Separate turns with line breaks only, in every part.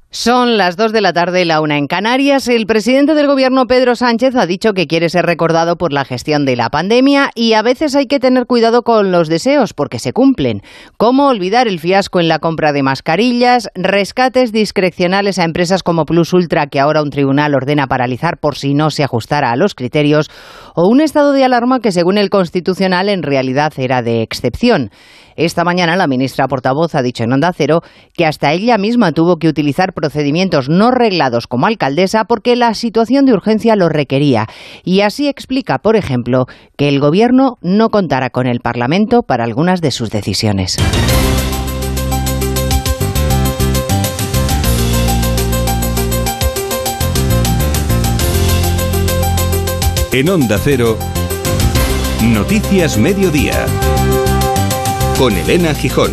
Son las 2 de la tarde, la 1 en Canarias. El presidente del gobierno, Pedro Sánchez, ha dicho que quiere ser recordado por la gestión de la pandemia y a veces hay que tener cuidado con los deseos porque se cumplen. ¿Cómo olvidar el fiasco en la compra de mascarillas, rescates discrecionales a empresas como Plus Ultra, que ahora un tribunal ordena paralizar por si no se ajustara a los criterios, o un estado de alarma que, según el Constitucional, en realidad era de excepción? Esta mañana la ministra portavoz ha dicho en Onda Cero que hasta ella misma tuvo que utilizar procedimientos no reglados como alcaldesa porque la situación de urgencia lo requería. Y así explica, por ejemplo, que el Gobierno no contará con el Parlamento para algunas de sus decisiones.
En Onda Cero, Noticias Mediodía, con Elena Gijón.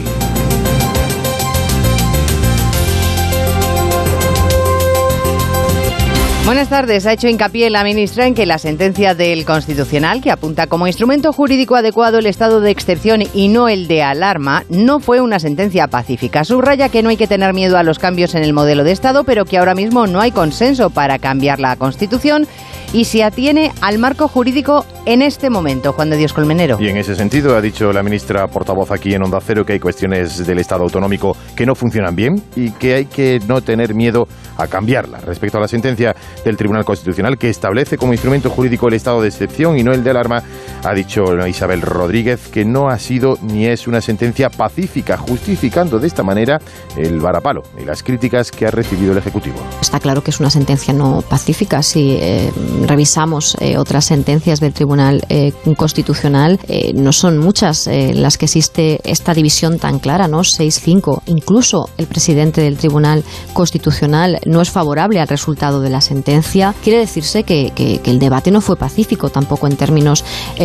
Buenas tardes. Ha hecho hincapié la ministra en que la sentencia del Constitucional, que apunta como instrumento jurídico adecuado el estado de excepción y no el de alarma, no fue una sentencia pacífica. Subraya que no hay que tener miedo a los cambios en el modelo de Estado, pero que ahora mismo no hay consenso para cambiar la Constitución y se atiene al marco jurídico en este momento. Juan de Dios Colmenero.
Y en ese sentido ha dicho la ministra portavoz aquí en Onda Cero que hay cuestiones del Estado autonómico que no funcionan bien y que hay que no tener miedo a cambiarla. Respecto a la sentencia del Tribunal Constitucional, que establece como instrumento jurídico el estado de excepción y no el de alarma, ha dicho Isabel Rodríguez que no ha sido ni es una sentencia pacífica, justificando de esta manera el varapalo y las críticas que ha recibido el Ejecutivo.
Está claro que es una sentencia no pacífica. Si revisamos otras sentencias del Tribunal Constitucional, no son muchas las que existe esta división tan clara, ¿no? 6-5. Incluso el presidente del Tribunal Constitucional no es favorable al resultado de la sentencia. Quiere decirse que el debate no fue pacífico tampoco en términos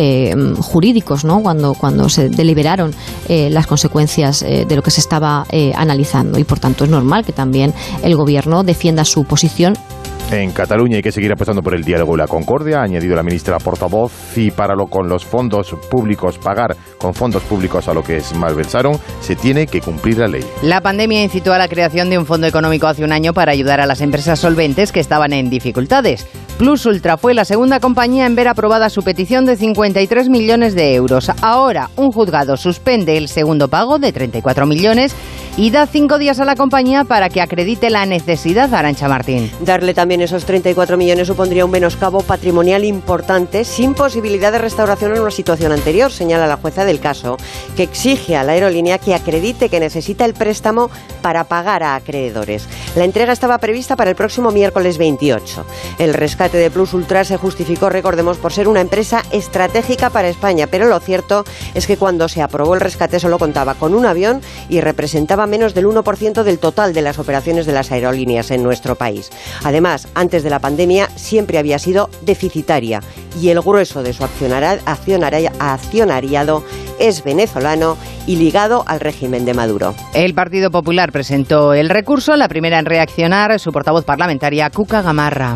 jurídicos, ¿no? Cuando se deliberaron las consecuencias de lo que se estaba analizando, y por tanto es normal que también el Gobierno defienda su posición.
En Cataluña hay que seguir apostando por el diálogo y la concordia, ha añadido la ministra portavoz, y con los fondos públicos, pagar con fondos públicos a lo que malversaron, se tiene que cumplir la ley.
La pandemia incitó a la creación de un fondo económico hace un año para ayudar a las empresas solventes que estaban en dificultades. Plus Ultra fue la segunda compañía en ver aprobada su petición de 53 millones de euros. Ahora, un juzgado suspende el segundo pago de 34 millones y da 5 días a la compañía para que acredite la necesidad. Arantxa Martín.
Darle también esos 34 millones supondría un menoscabo patrimonial importante sin posibilidad de restauración en una situación anterior, señala la jueza del caso, que exige a la aerolínea que acredite que necesita el préstamo para pagar a acreedores. La entrega estaba prevista para el próximo miércoles 28. El rescate de Plus Ultra se justificó, recordemos, por ser una empresa estratégica para España, pero lo cierto es que cuando se aprobó el rescate solo contaba con un avión y representaba menos del 1% del total de las operaciones de las aerolíneas en nuestro país. Además, antes de la pandemia siempre había sido deficitaria y el grueso de su accionariado es venezolano y ligado al régimen de Maduro.
El Partido Popular presentó el recurso, la primera en reaccionar su portavoz parlamentaria, Cuca Gamarra.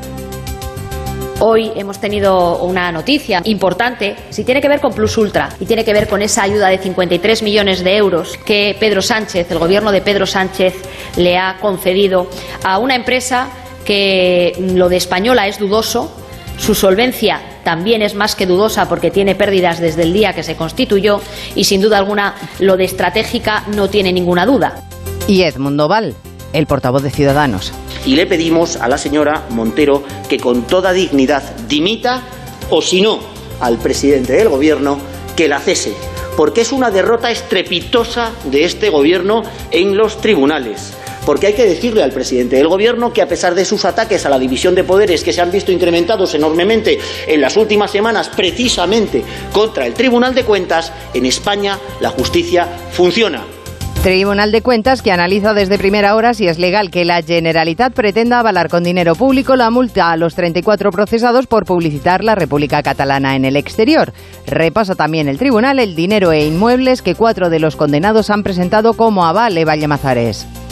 Hoy hemos tenido una noticia importante, si tiene que ver con Plus Ultra y tiene que ver con esa ayuda de 53 millones de euros que Pedro Sánchez, el gobierno de Pedro Sánchez, le ha concedido a una empresa que lo de Española es dudoso, su solvencia también es más que dudosa porque tiene pérdidas desde el día que se constituyó y sin duda alguna lo de estratégica no tiene ninguna duda.
Y Edmundo Val, el portavoz de Ciudadanos.
Y le pedimos a la señora Montero que con toda dignidad dimita o si no al presidente del gobierno que la cese, porque es una derrota estrepitosa de este gobierno en los tribunales. Porque hay que decirle al presidente del gobierno que a pesar de sus ataques a la división de poderes que se han visto incrementados enormemente en las últimas semanas precisamente contra el Tribunal de Cuentas, en España la justicia funciona.
Tribunal de Cuentas que analiza desde primera hora si es legal que la Generalitat pretenda avalar con dinero público la multa a los 34 procesados por publicitar la República Catalana en el exterior. Repasa también el tribunal el dinero e inmuebles que 4 de los condenados han presentado como aval. Eva Llamazares.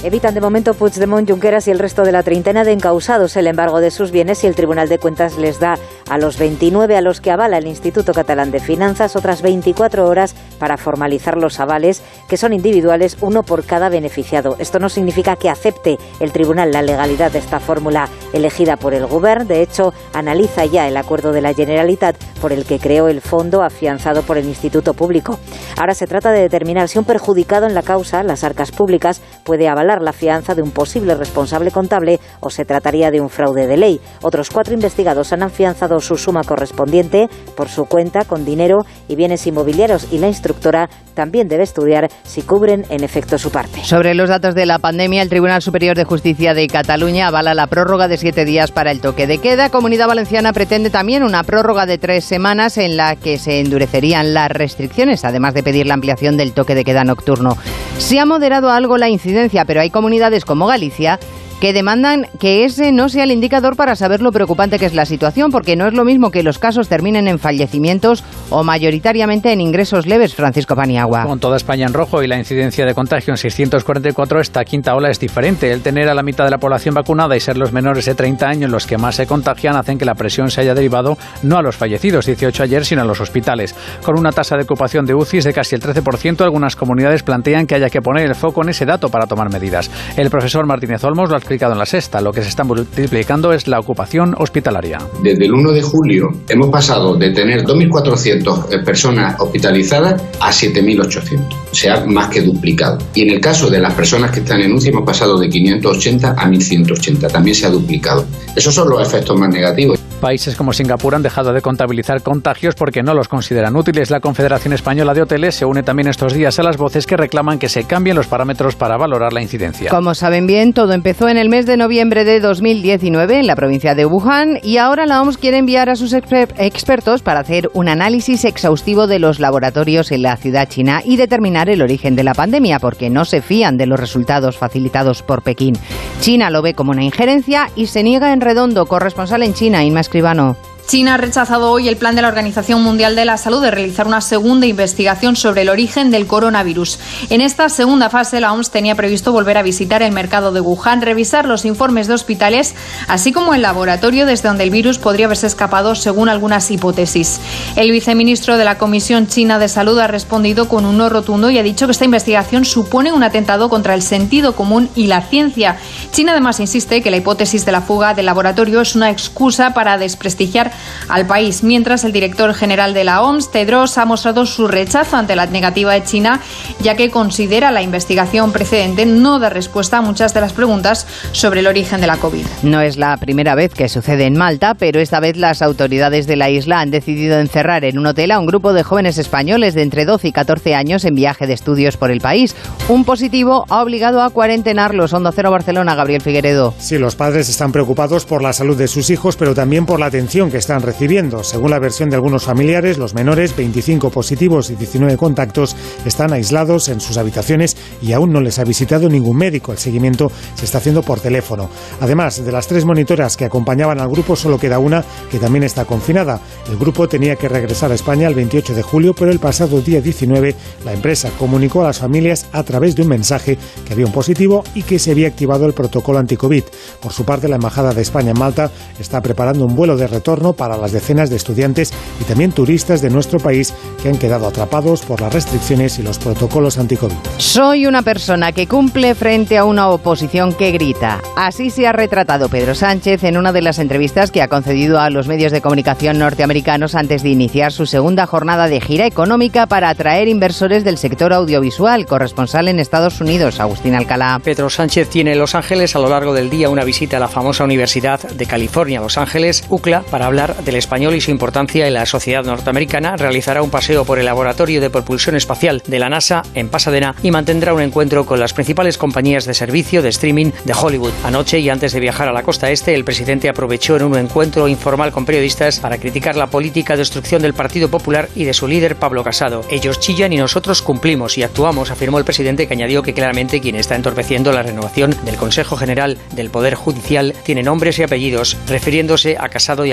Evitan de momento Puigdemont, Junqueras y el resto de la treintena de encausados el embargo de sus bienes y el Tribunal de Cuentas les da a los 29 a los que avala el Instituto Catalán de Finanzas otras 24 horas para formalizar los avales, que son individuales, uno por cada beneficiado. Esto no significa que acepte el Tribunal la legalidad de esta fórmula elegida por el Govern. De hecho, analiza ya el acuerdo de la Generalitat por el que creó el fondo afianzado por el Instituto Público. Ahora se trata de determinar si un perjudicado en la causa, las arcas públicas, puede avalar la fianza de un posible responsable contable o se trataría de un fraude de ley. Otros 4 investigados han afianzado su suma correspondiente por su cuenta con dinero y bienes inmobiliarios, y la instructora también debe estudiar si cubren en efecto su parte.
Sobre los datos de la pandemia, el Tribunal Superior de Justicia de Cataluña avala la prórroga de 7 días para el toque de queda. Comunidad Valenciana pretende también una prórroga de 3 semanas en la que se endurecerían las restricciones, además de pedir la ampliación del toque de queda nocturno. Se ha moderado algo la incidencia, pero hay comunidades como Galicia que demandan que ese no sea el indicador para saber lo preocupante que es la situación, porque no es lo mismo que los casos terminen en fallecimientos o mayoritariamente en ingresos leves. Francisco Paniagua.
Con toda España en rojo y la incidencia de contagio en 644, esta quinta ola es diferente. El tener a la mitad de la población vacunada y ser los menores de 30 años los que más se contagian hacen que la presión se haya derivado no a los fallecidos, 18 ayer, sino a los hospitales. Con una tasa de ocupación de UCIs de casi el 13%, algunas comunidades plantean que haya que poner el foco en ese dato para tomar medidas. El profesor Martínez Olmos lo ha explicado en La Sexta. Lo que se está multiplicando es la ocupación hospitalaria.
Desde el 1 de julio hemos pasado de tener 2.400 personas hospitalizadas a 7.800. Se ha más que duplicado. Y en el caso de las personas que están en UCI hemos pasado de 580 a 1.180. También se ha duplicado. Esos son los efectos más negativos.
Países como Singapur han dejado de contabilizar contagios porque no los consideran útiles. La Confederación Española de Hoteles se une también estos días a las voces que reclaman que se cambien los parámetros para valorar la incidencia.
Como saben bien, todo empezó en el mes de noviembre de 2019 en la provincia de Wuhan y ahora la OMS quiere enviar a sus expertos para hacer un análisis exhaustivo de los laboratorios en la ciudad china y determinar el origen de la pandemia, porque no se fían de los resultados facilitados por Pekín. China lo ve como una injerencia y se niega en redondo. Corresponsal en China, Inma Escribano.
China ha rechazado hoy el plan de la Organización Mundial de la Salud de realizar una segunda investigación sobre el origen del coronavirus. En esta segunda fase, la OMS tenía previsto volver a visitar el mercado de Wuhan, revisar los informes de hospitales, así como el laboratorio desde donde el virus podría haberse escapado, según algunas hipótesis. El viceministro de la Comisión China de Salud ha respondido con un no rotundo y ha dicho que esta investigación supone un atentado contra el sentido común y la ciencia. China además insiste que la hipótesis de la fuga del laboratorio es una excusa para desprestigiar al país, mientras el director general de la OMS, Tedros, ha mostrado su rechazo ante la negativa de China, ya que considera la investigación precedente no da respuesta a muchas de las preguntas sobre el origen de la COVID.
No es la primera vez que sucede en Malta, pero esta vez las autoridades de la isla han decidido encerrar en un hotel a un grupo de jóvenes españoles de entre 12 y 14 años en viaje de estudios por el país. Un positivo ha obligado a cuarentenarlos. Onda Cero Barcelona, Gabriel Figueredo.
Sí, los padres están preocupados por la salud de sus hijos, pero también por la atención que están recibiendo. Según la versión de algunos familiares, los menores, 25 positivos y 19 contactos, están aislados en sus habitaciones y aún no les ha visitado ningún médico. El seguimiento se está haciendo por teléfono. Además, de las 3 monitoras que acompañaban al grupo, solo queda una que también está confinada. El grupo tenía que regresar a España el 28 de julio, pero el pasado día 19 la empresa comunicó a las familias a través de un mensaje que había un positivo y que se había activado el protocolo anti-COVID. Por su parte, la Embajada de España en Malta está preparando un vuelo de retorno para las decenas de estudiantes y también turistas de nuestro país que han quedado atrapados por las restricciones y los protocolos anti-COVID.
Soy una persona que cumple frente a una oposición que grita. Así se ha retratado Pedro Sánchez en una de las entrevistas que ha concedido a los medios de comunicación norteamericanos antes de iniciar su segunda jornada de gira económica para atraer inversores del sector audiovisual. Corresponsal en Estados Unidos, Agustín Alcalá.
Pedro Sánchez tiene en Los Ángeles a lo largo del día una visita a la famosa Universidad de California, Los Ángeles, UCLA, para hablar del español y su importancia en la sociedad norteamericana. Realizará un paseo por el laboratorio de propulsión espacial de la NASA en Pasadena y mantendrá un encuentro con las principales compañías de servicio de streaming de Hollywood. Anoche y antes de viajar a la costa este, el presidente aprovechó en un encuentro informal con periodistas para criticar la política de destrucción del Partido Popular y de su líder Pablo Casado. Ellos chillan y nosotros cumplimos y actuamos, afirmó el presidente, que añadió que claramente quien está entorpeciendo la renovación del Consejo General del Poder Judicial tiene nombres y apellidos, refiriéndose a Casado y al Partido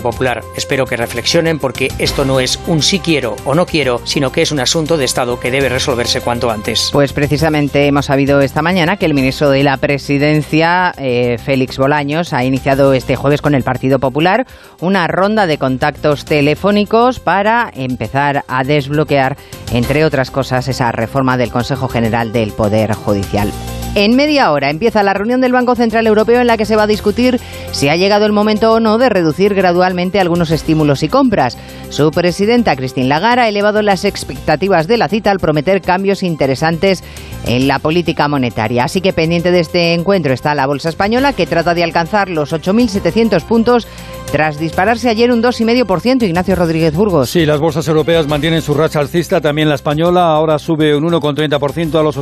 Partido Popular. Espero que reflexionen porque esto no es un sí quiero o no quiero, sino que es un asunto de Estado que debe resolverse cuanto antes.
Pues precisamente hemos sabido esta mañana que el ministro de la Presidencia, Félix Bolaños, ha iniciado este jueves con el Partido Popular una ronda de contactos telefónicos para empezar a desbloquear, entre otras cosas, esa reforma del Consejo General del Poder Judicial. En media hora empieza la reunión del Banco Central Europeo en la que se va a discutir si ha llegado el momento o no de reducir gradualmente algunos estímulos y compras. Su presidenta, Christine Lagarde, ha elevado las expectativas de la cita al prometer cambios interesantes en la política monetaria. Así que pendiente de este encuentro está la bolsa española, que trata de alcanzar los 8.700 puntos tras dispararse ayer un 2,5%. Ignacio Rodríguez Burgos.
Sí, las bolsas europeas mantienen su racha alcista, también la española ahora sube un 1,30% a los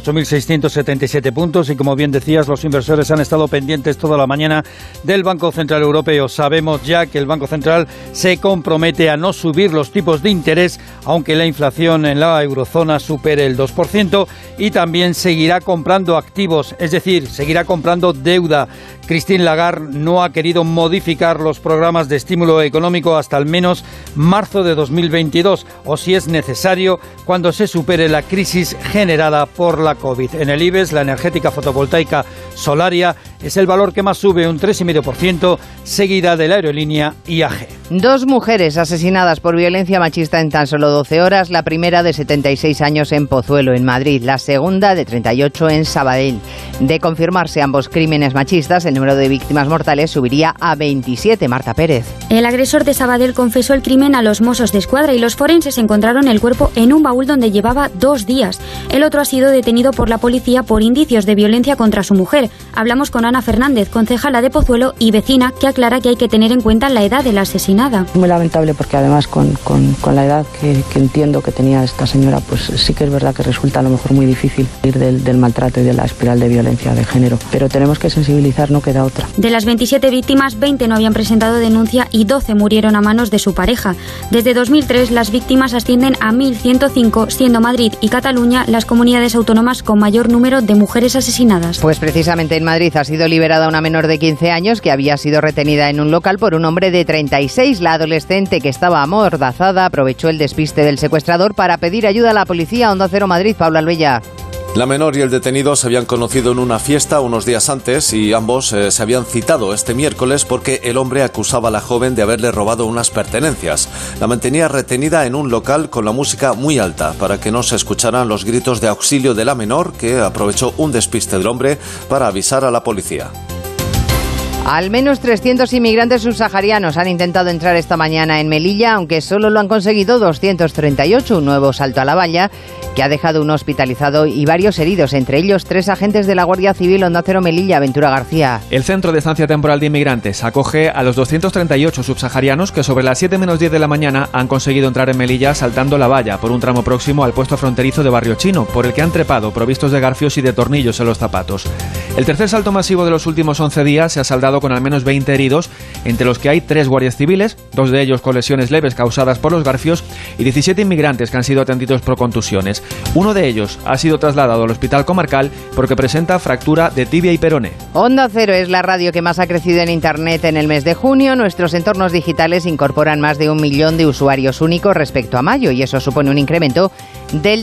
8.677 puntos y, como bien decías, los inversores han estado pendientes toda la mañana del Banco Central Europeo. Sabemos ya que el Banco Central se compromete a no subir los tipos de interés aunque la inflación en la eurozona supere el 2%, y también seguirá comprando activos, es decir, seguirá comprando deuda. Christine Lagarde no ha querido modificar los programas de estímulo económico hasta al menos marzo de 2022, o si es necesario, cuando se supere la crisis generada por la COVID. En el IBEX, la energética fotovoltaica Solaria es el valor que más sube, un 3,5%, seguida de la aerolínea IAG.
2 mujeres asesinadas por violencia machista en tan solo 12 horas, la primera de 76 años en Pozuelo, en Madrid, la segunda de 38 en Sabadell. De confirmarse ambos crímenes machistas, el número de víctimas mortales subiría a 27. Marta Pérez.
El agresor de Sabadell confesó el crimen a los Mossos de Escuadra y los forenses encontraron el cuerpo en un baúl donde llevaba 2 días. El otro ha sido detenido por la policía por indicios de violencia contra su mujer. Hablamos con Ana Fernández, concejala de Pozuelo y vecina, que aclara que hay que tener en cuenta la edad de la asesinada.
Muy lamentable porque además con la edad que entiendo que tenía esta señora, pues sí que es verdad que resulta a lo mejor muy difícil ir del maltrato y de la espiral de violencia de género. Pero tenemos que sensibilizar, no queda otra.
De las 27 víctimas, 20 no habían presentado denuncia y 12 murieron a manos de su pareja. Desde 2003 las víctimas ascienden a 1.105, siendo Madrid y Cataluña las comunidades autónomas con mayor número de mujeres asesinadas.
Pues precisamente en Madrid ha sido liberada una menor de 15 años que había sido retenida en un local por un hombre de 36. La adolescente, que estaba amordazada, aprovechó el despiste del secuestrador para pedir ayuda a la policía. Onda Cero Madrid, Paula Albella.
La menor y el detenido se habían conocido en una fiesta unos días antes y ambos se habían citado este miércoles porque el hombre acusaba a la joven de haberle robado unas pertenencias. La mantenía retenida en un local con la música muy alta para que no se escucharan los gritos de auxilio de la menor, que aprovechó un despiste del hombre para avisar a la policía.
Al menos 300 inmigrantes subsaharianos han intentado entrar esta mañana en Melilla, aunque solo lo han conseguido 238, un nuevo salto a la valla que ha dejado un hospitalizado y varios heridos, entre ellos 3 agentes de la Guardia Civil. Onda Cero Melilla, Ventura García.
El Centro de Estancia Temporal de Inmigrantes acoge a los 238 subsaharianos que sobre las 7 menos 10 de la mañana han conseguido entrar en Melilla saltando la valla por un tramo próximo al puesto fronterizo de Barrio Chino, por el que han trepado provistos de garfios y de tornillos en los zapatos. El tercer salto masivo de los últimos 11 días se ha saldado con al menos 20 heridos, entre los que hay 3 guardias civiles, 2 de ellos con lesiones leves causadas por los garfios, y 17 inmigrantes que han sido atendidos por contusiones. Uno de ellos ha sido trasladado al hospital comarcal porque presenta fractura de tibia y peroné.
Onda Cero es la radio que más ha crecido en Internet en el mes de junio. Nuestros entornos digitales incorporan más de 1 millón de usuarios únicos respecto a mayo, y eso supone un incremento del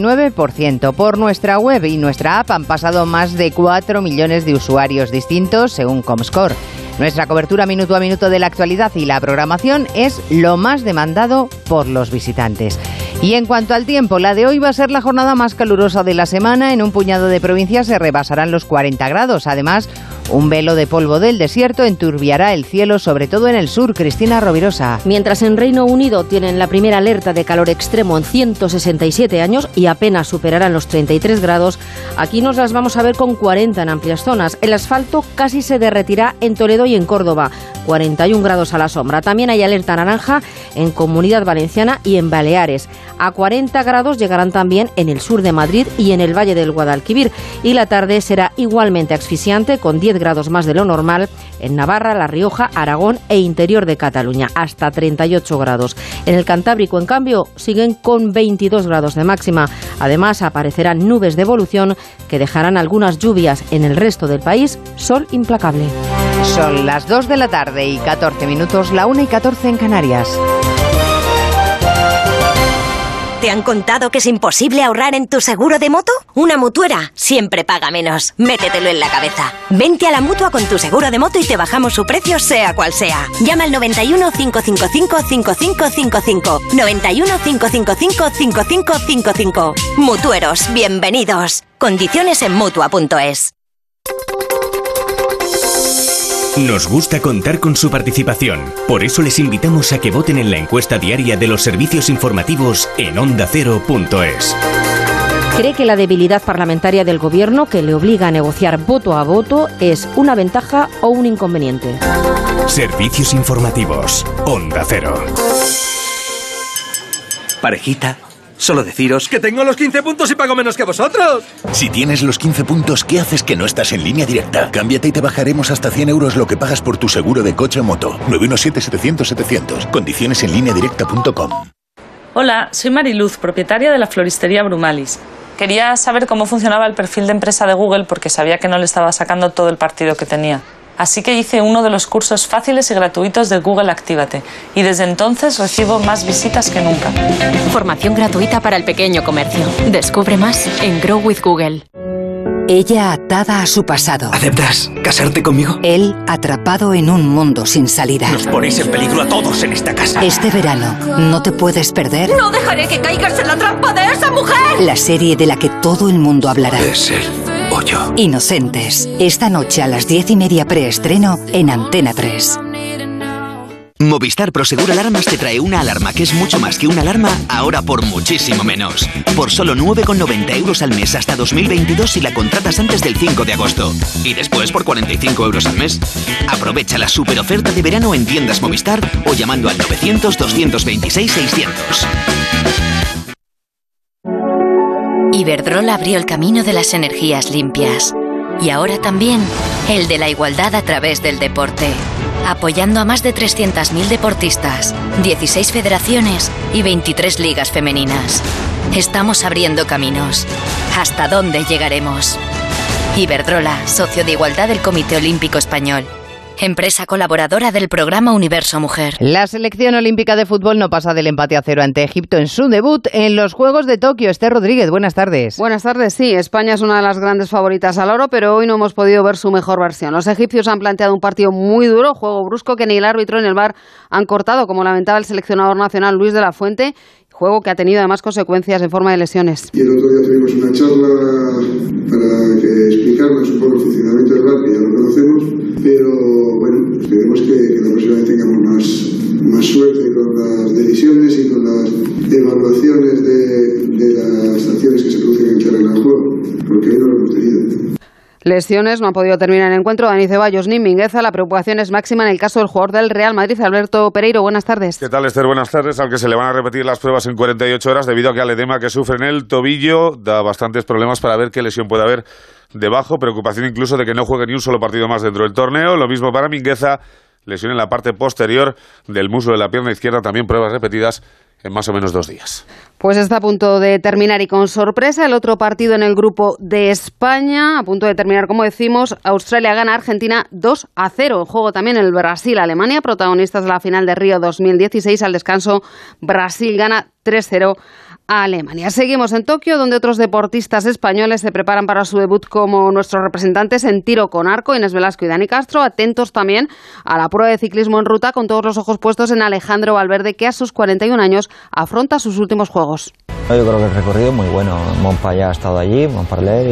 39%. Por nuestra web y nuestra app han pasado más de 4 millones de usuarios distintos, según Comscore. Nuestra cobertura minuto a minuto de la actualidad y la programación es lo más demandado por los visitantes. Y en cuanto al tiempo, la de hoy va a ser la jornada más calurosa de la semana. En un puñado de provincias se rebasarán los 40 grados. Además, un velo de polvo del desierto enturbiará el cielo, sobre todo en el sur. Cristina Rovirosa.
Mientras en Reino Unido tienen la primera alerta de calor extremo en 167 años y apenas superarán los 33 grados, aquí nos las vamos a ver con 40 en amplias zonas. El asfalto casi se derretirá en Toledo y en Córdoba, 41 grados a la sombra. También hay alerta naranja en Comunidad Valenciana y en Baleares. A 40 grados llegarán también en el sur de Madrid y en el Valle del Guadalquivir. Y la tarde será igualmente asfixiante, con 10 grados más de lo normal en Navarra, La Rioja, Aragón e interior de Cataluña, hasta 38 grados. En el Cantábrico, en cambio, siguen con 22 grados de máxima. Además, aparecerán nubes de evolución que dejarán algunas lluvias. En el resto del país, sol implacable.
Son las 2 de la tarde y 14 minutos, la 1 y 14 en Canarias.
¿Te han contado que es imposible ahorrar en tu seguro de moto? Una Mutuera siempre paga menos. Métetelo en la cabeza. Vente a la Mutua con tu seguro de moto y te bajamos su precio sea cual sea. Llama al 91 555 5555. 91 555 5555. Mutueros, bienvenidos. Condiciones en Mutua.es.
Nos gusta contar con su participación. Por eso les invitamos a que voten en la encuesta diaria de los servicios informativos en ondacero.es.
¿Cree que la debilidad parlamentaria del Gobierno, que le obliga a negociar voto a voto, es una ventaja o un inconveniente?
Servicios informativos. Onda Cero.
Parejita, solo deciros que tengo los 15 puntos y pago menos que vosotros.
Si tienes los 15 puntos, ¿qué haces que no estás en Línea Directa? Cámbiate y te bajaremos hasta 100 euros lo que pagas por tu seguro de coche o moto. 917-700-700. Condiciones en lineadirecta.com.
Hola, soy Mariluz, propietaria de la floristería Brumalis. Quería saber cómo funcionaba el perfil de empresa de Google porque sabía que no le estaba sacando todo el partido que tenía. Así que hice uno de los cursos fáciles y gratuitos de Google Actívate. Y desde entonces recibo más visitas que nunca.
Formación gratuita para el pequeño comercio. Descubre más en Grow with Google.
Ella atada a su pasado.
¿Aceptas casarte conmigo?
Él atrapado en un mundo sin salida.
Nos ponéis en peligro a todos en esta casa.
Este verano, no te puedes perder.
¡No dejaré que caigas en la trampa de esa mujer!
La serie de la que todo el mundo hablará.
Es él o yo.
Inocentes. Esta noche a las 10:30 preestreno en Antena 3.
Movistar Prosegur Alarmas te trae una alarma que es mucho más que una alarma, ahora por muchísimo menos. Por solo 9,90 euros al mes hasta 2022 si la contratas antes del 5 de agosto. Y después por 45 euros al mes. Aprovecha la super oferta de verano en tiendas Movistar o llamando al 900-226-600.
Iberdrola abrió el camino de las energías limpias. Y ahora también el de la igualdad a través del deporte. Apoyando a más de 300.000 deportistas, 16 federaciones y 23 ligas femeninas. Estamos abriendo caminos. ¿Hasta dónde llegaremos? Iberdrola, socio de igualdad del Comité Olímpico Español. Empresa colaboradora del programa Universo Mujer.
La selección olímpica de fútbol no pasa del empate a 0 ante Egipto en su debut en los Juegos de Tokio. Esther Rodríguez, buenas tardes.
Buenas tardes, sí. España es una de las grandes favoritas al oro, pero hoy no hemos podido ver su mejor versión. Los egipcios han planteado un partido muy duro, juego brusco que ni el árbitro ni el VAR han cortado, como lamentaba el seleccionador nacional Luis de la Fuente. Juego que ha tenido además consecuencias en forma de lesiones.
Y el otro día tuvimos una charla para explicarnos un poco el funcionamiento del VAR, que ya lo conocemos, pero bueno, esperemos que la próxima vez tengamos más suerte con las decisiones y con las evaluaciones de las acciones que se producen en el terreno del juego, porque hoy no lo hemos tenido.
Lesiones, no ha podido terminar el encuentro Dani Ceballos ni Mingueza. La preocupación es máxima en el caso del jugador del Real Madrid, Alberto Pereiro. Buenas tardes.
¿Qué tal, Esther? Buenas tardes. Al que se le van a repetir las pruebas en 48 horas debido a que al edema que sufre en el tobillo da bastantes problemas para ver qué lesión puede haber debajo. Preocupación incluso de que no juegue ni un solo partido más dentro del torneo. Lo mismo para Mingueza. Lesión en la parte posterior del muslo de la pierna izquierda. También pruebas repetidas en más o menos 2 días.
Pues está a punto de terminar y con sorpresa el otro partido en el grupo de España. A punto de terminar, como decimos, Australia gana a Argentina 2-0. En juego también el Brasil-Alemania, protagonistas de la final de Río 2016. Al descanso, Brasil gana 3-0 a Alemania. Seguimos en Tokio, donde otros deportistas españoles se preparan para su debut como nuestros representantes en tiro con arco, Inés Velasco y Dani Castro. Atentos también a la prueba de ciclismo en ruta, con todos los ojos puestos en Alejandro Valverde, que a sus 41 años afronta sus últimos juegos.
Yo creo que el recorrido es muy bueno. Montpellier ha estado allí, Montpellier,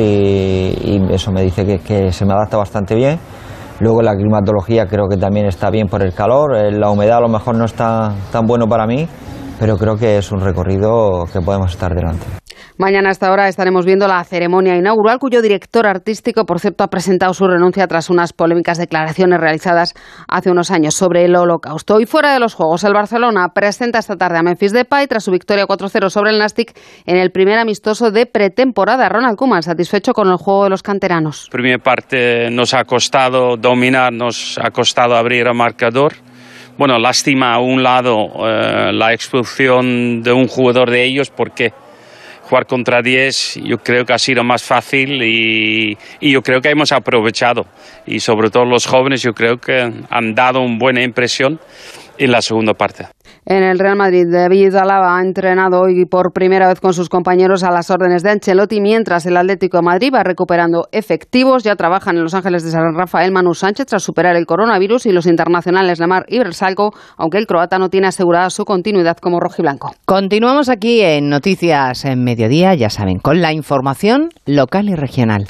y eso me dice que se me adapta bastante bien. Luego la climatología creo que también está bien por el calor. La humedad a lo mejor no está tan bueno para mí, pero creo que es un recorrido que podemos estar delante.
Mañana a esta hora estaremos viendo la ceremonia inaugural, cuyo director artístico, por cierto, ha presentado su renuncia tras unas polémicas declaraciones realizadas hace unos años sobre el Holocausto. Y fuera de los Juegos, el Barcelona presenta esta tarde a Memphis Depay tras su victoria 4-0 sobre el Nàstic en el primer amistoso de pretemporada. Ronald Koeman, satisfecho con el juego de los canteranos.
Primera parte nos ha costado dominar, nos ha costado abrir el marcador. Bueno, lástima a un lado la expulsión de un jugador de ellos porque jugar contra 10 yo creo que ha sido más fácil y yo creo que hemos aprovechado. Y sobre todo los jóvenes yo creo que han dado una buena impresión en la segunda parte.
En el Real Madrid, David Alaba ha entrenado hoy por primera vez con sus compañeros a las órdenes de Ancelotti, mientras el Atlético de Madrid va recuperando efectivos. Ya trabajan en Los Ángeles de San Rafael Manu Sánchez tras superar el coronavirus y los internacionales Lemar y Bersalco, aunque el croata no tiene asegurada su continuidad como rojiblanco.
Continuamos aquí en Noticias en Mediodía, ya saben, con la información local y regional.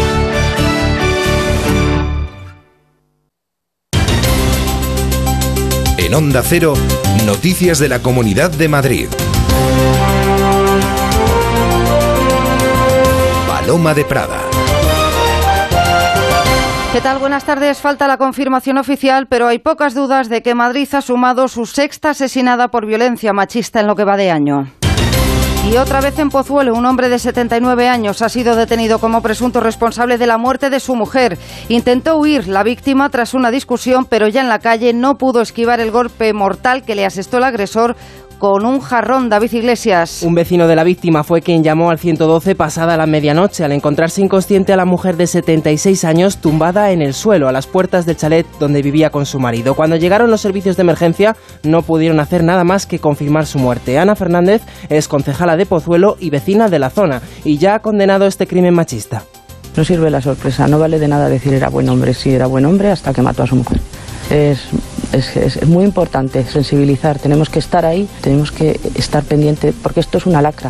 En Onda Cero, noticias de la Comunidad de Madrid. Paloma de Prada.
¿Qué tal? Buenas tardes. Falta la confirmación oficial, pero hay pocas dudas de que Madrid ha sumado su sexta asesinada por violencia machista en lo que va de año. Y otra vez en Pozuelo, un hombre de 79 años ha sido detenido como presunto responsable de la muerte de su mujer. Intentó huir la víctima tras una discusión, pero ya en la calle no pudo esquivar el golpe mortal que le asestó el agresor con un jarrón. David Iglesias.
Un vecino de la víctima fue quien llamó al 112 pasada la medianoche al encontrarse inconsciente a la mujer de 76 años tumbada en el suelo a las puertas del chalet donde vivía con su marido. Cuando llegaron los servicios de emergencia no pudieron hacer nada más que confirmar su muerte. Ana Fernández es concejala de Pozuelo y vecina de la zona y ya ha condenado este crimen machista.
No sirve la sorpresa, no vale de nada decir era buen hombre, sí era buen hombre hasta que mató a su mujer. Es muy importante sensibilizar, tenemos que estar ahí, tenemos que estar pendiente, porque esto es una lacra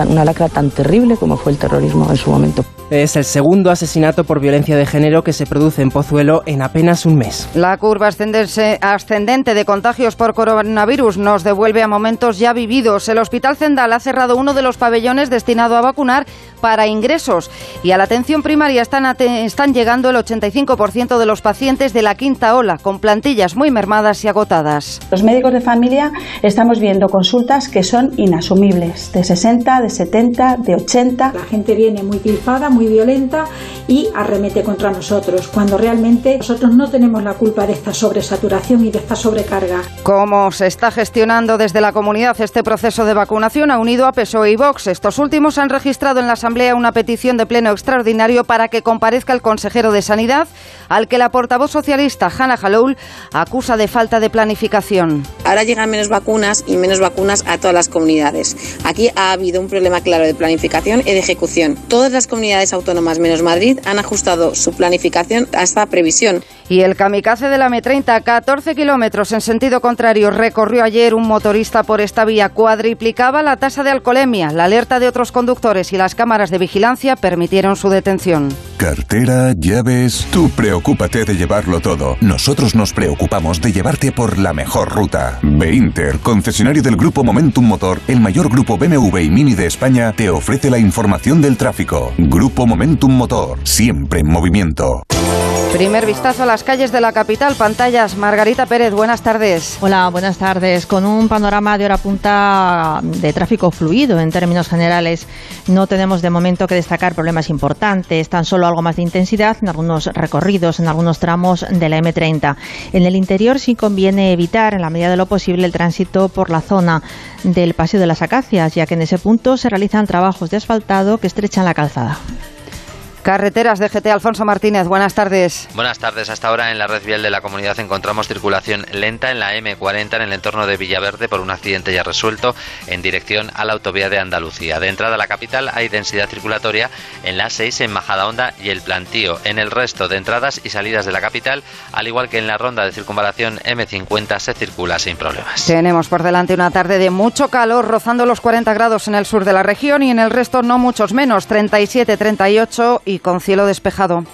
tan terrible como fue el terrorismo en su momento.
Es el segundo asesinato por violencia de género que se produce en Pozuelo en apenas un mes.
La curva ascendente de contagios por coronavirus nos devuelve a momentos ya vividos. El Hospital Zendal ha cerrado uno de los pabellones destinado a vacunar para ingresos y a la atención primaria están llegando el 85% de los pacientes de la quinta ola, con plantillas muy mermadas y agotadas.
Los médicos de familia estamos viendo consultas que son inasumibles, de 60, de 70, de 80.
La gente viene muy gripada, muy violenta y arremete contra nosotros, cuando realmente nosotros no tenemos la culpa de esta sobresaturación y de esta sobrecarga.
¿Cómo se está gestionando desde la comunidad este proceso de vacunación? Ha unido a PSOE y Vox. Estos últimos han registrado en la Asamblea una petición de pleno extraordinario para que comparezca el consejero de Sanidad, al que la portavoz socialista Hannah Haloul acusa de falta de planificación.
Ahora llegan menos vacunas y menos vacunas a todas las comunidades. Aquí ha habido un problema claro de planificación y de ejecución. Todas las comunidades autónomas menos Madrid han ajustado su planificación a esta previsión.
Y el kamikaze de la M30, 14 kilómetros en sentido contrario, recorrió ayer un motorista por esta vía. Cuadriplicaba la tasa de alcoholemia. La alerta de otros conductores y las cámaras de vigilancia permitieron su detención.
Cartera, llaves, tú preocúpate de llevarlo todo. Nosotros nos preocupamos de llevarte por la mejor ruta. B-Inter, concesionario del Grupo Momentum Motor, el mayor grupo BMW y Mini de España, te ofrece la información del tráfico. Grupo Momentum Motor, siempre en movimiento.
Primer vistazo a las calles de la capital. Pantallas. Margarita Pérez, buenas tardes.
Hola, buenas tardes. Con un panorama de hora punta de tráfico fluido en términos generales, no tenemos de momento que destacar problemas importantes, tan solo algo más de intensidad en algunos recorridos, en algunos tramos de la M30. En el interior sí conviene evitar, en la medida de lo posible, el tránsito por la zona del Paseo de las Acacias, ya que en ese punto se realizan trabajos de asfaltado que estrechan la calzada.
Carreteras de GT, Alfonso Martínez, buenas tardes.
Buenas tardes. Hasta ahora en la red vial de la comunidad encontramos circulación lenta en la M40 en el entorno de Villaverde por un accidente ya resuelto en dirección a la autovía de Andalucía. De entrada a la capital hay densidad circulatoria en la A6 en Majadahonda y El Plantío. En el resto de entradas y salidas de la capital, al igual que en la ronda de circunvalación M50, se circula sin problemas.
Tenemos por delante una tarde de mucho calor, rozando los 40 grados en el sur de la región y en el resto no muchos menos, 37, 38 y con cielo despejado.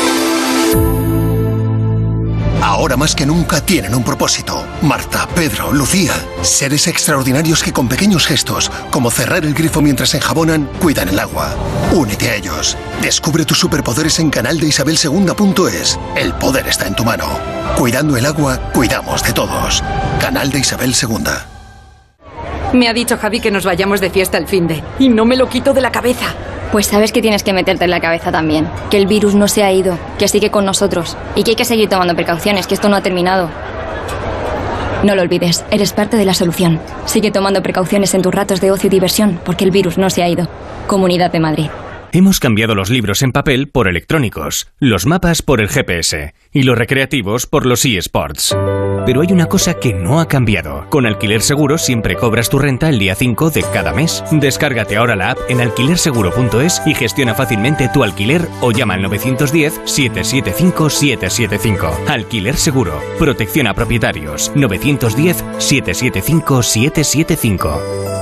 Ahora más que nunca tienen un propósito. Marta, Pedro, Lucía. Seres extraordinarios que con pequeños gestos, como cerrar el grifo mientras enjabonan, cuidan el agua. Únete a ellos. Descubre tus superpoderes en canaldeisabelsegunda.es. El poder está en tu mano. Cuidando el agua, cuidamos de todos. Canal de Isabel II.
Me ha dicho Javi que nos vayamos de fiesta el finde y no me lo quito de la cabeza.
Pues sabes que tienes que meterte en la cabeza también, que el virus no se ha ido, que sigue con nosotros y que hay que seguir tomando precauciones, que esto no ha terminado. No lo olvides, eres parte de la solución. Sigue tomando precauciones en tus ratos de ocio y diversión, porque el virus no se ha ido. Comunidad de Madrid.
Hemos cambiado los libros en papel por electrónicos, los mapas por el GPS y los recreativos por los eSports. Pero hay una cosa que no ha cambiado. Con Alquiler Seguro siempre cobras tu renta el día 5 de cada mes. Descárgate ahora la app en alquilerseguro.es y gestiona fácilmente tu alquiler o llama al 910-775-775. Alquiler Seguro. Protección a propietarios. 910-775-775.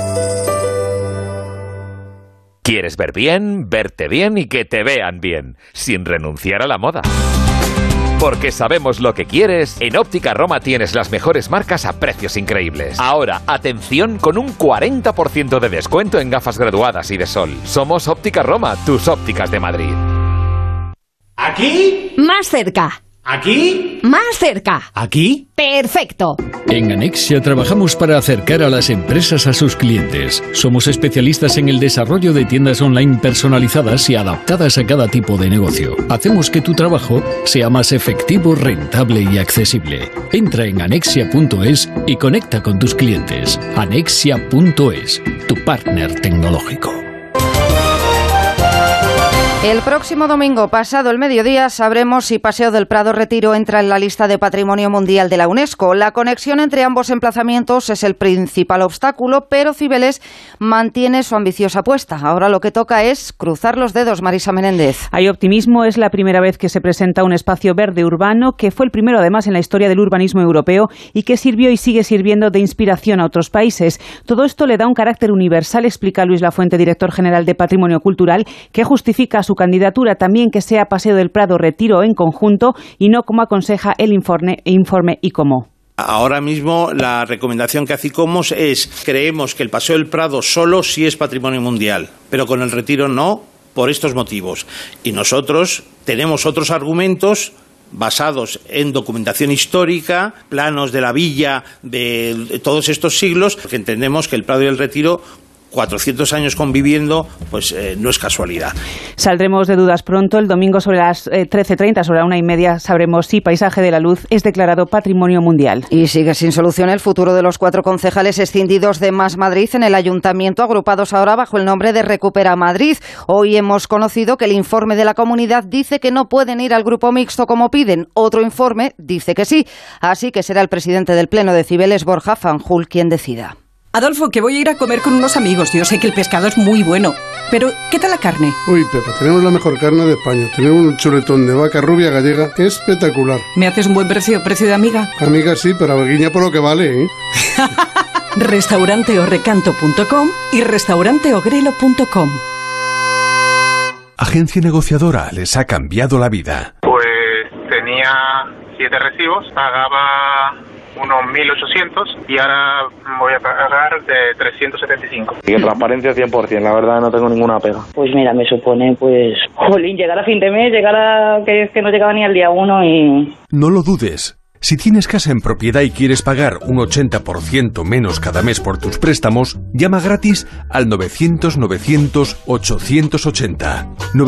¿Quieres ver bien, verte bien y que te vean bien, sin renunciar a la moda? Porque sabemos lo que quieres, en Óptica Roma tienes las mejores marcas a precios increíbles. Ahora, atención con un 40% de descuento en gafas graduadas y de sol. Somos Óptica Roma, tus ópticas de Madrid.
¿Aquí?
Más cerca.
¿Aquí?
Más cerca.
¿Aquí?
Perfecto.
En Anexia trabajamos para acercar a las empresas a sus clientes. Somos especialistas en el desarrollo de tiendas online personalizadas y adaptadas a cada tipo de negocio. Hacemos que tu trabajo sea más efectivo, rentable y accesible. Entra en anexia.es y conecta con tus clientes. Anexia.es, tu partner tecnológico.
El próximo domingo, pasado el mediodía, sabremos si Paseo del Prado Retiro entra en la lista de Patrimonio Mundial de la UNESCO. La conexión entre ambos emplazamientos es el principal obstáculo, pero Cibeles mantiene su ambiciosa apuesta. Ahora lo que toca es cruzar los dedos, Marisa Menéndez.
Hay optimismo, es la primera vez que se presenta un espacio verde urbano, que fue el primero además en la historia del urbanismo europeo y que sirvió y sigue sirviendo de inspiración a otros países. Todo esto le da un carácter universal, explica Luis Lafuente, director general de Patrimonio Cultural, que justifica su candidatura también que sea Paseo del Prado Retiro en conjunto y no como aconseja el informe ICOMOS.
Ahora mismo la recomendación que hace ICOMOS es: creemos que el Paseo del Prado solo sí es patrimonio mundial, pero con el Retiro no, por estos motivos. Y nosotros tenemos otros argumentos basados en documentación histórica, planos de la villa de todos estos siglos, porque entendemos que el Prado y el Retiro, 400 años conviviendo, pues no es casualidad.
Saldremos de dudas pronto. El domingo sobre las 13:30, sobre la 1:30, sabremos si Paisaje de la Luz es declarado Patrimonio Mundial.
Y sigue sin solución el futuro de los 4 concejales escindidos de Más Madrid en el Ayuntamiento, agrupados ahora bajo el nombre de Recupera Madrid. Hoy hemos conocido que el informe de la comunidad dice que no pueden ir al grupo mixto como piden. Otro informe dice que sí. Así que será el presidente del Pleno de Cibeles, Borja Fanjul, quien decida.
Adolfo, que voy a ir a comer con unos amigos. Yo sé que el pescado es muy bueno, pero ¿qué tal la carne?
Uy, Pepa, tenemos la mejor carne de España. Tenemos un chuletón de vaca rubia gallega espectacular.
¿Me haces un buen precio de amiga?
Amiga sí, pero aveguiña por lo que vale, ¿eh?
Restauranteorrecanto.com y restauranteogrelo.com.
Agencia negociadora les ha cambiado la vida.
Pues tenía 7 recibos, pagaba unos 1.800 y ahora voy a pagar de 375.
Y transparencia 100%, la verdad no tengo ninguna pega.
Pues mira, me supone, jolín, llegar a fin de mes, que no llegaba ni al día 1 y...
No lo dudes. Si tienes casa en propiedad y quieres pagar un 80% menos cada mes por tus préstamos, llama gratis al 900-900-880.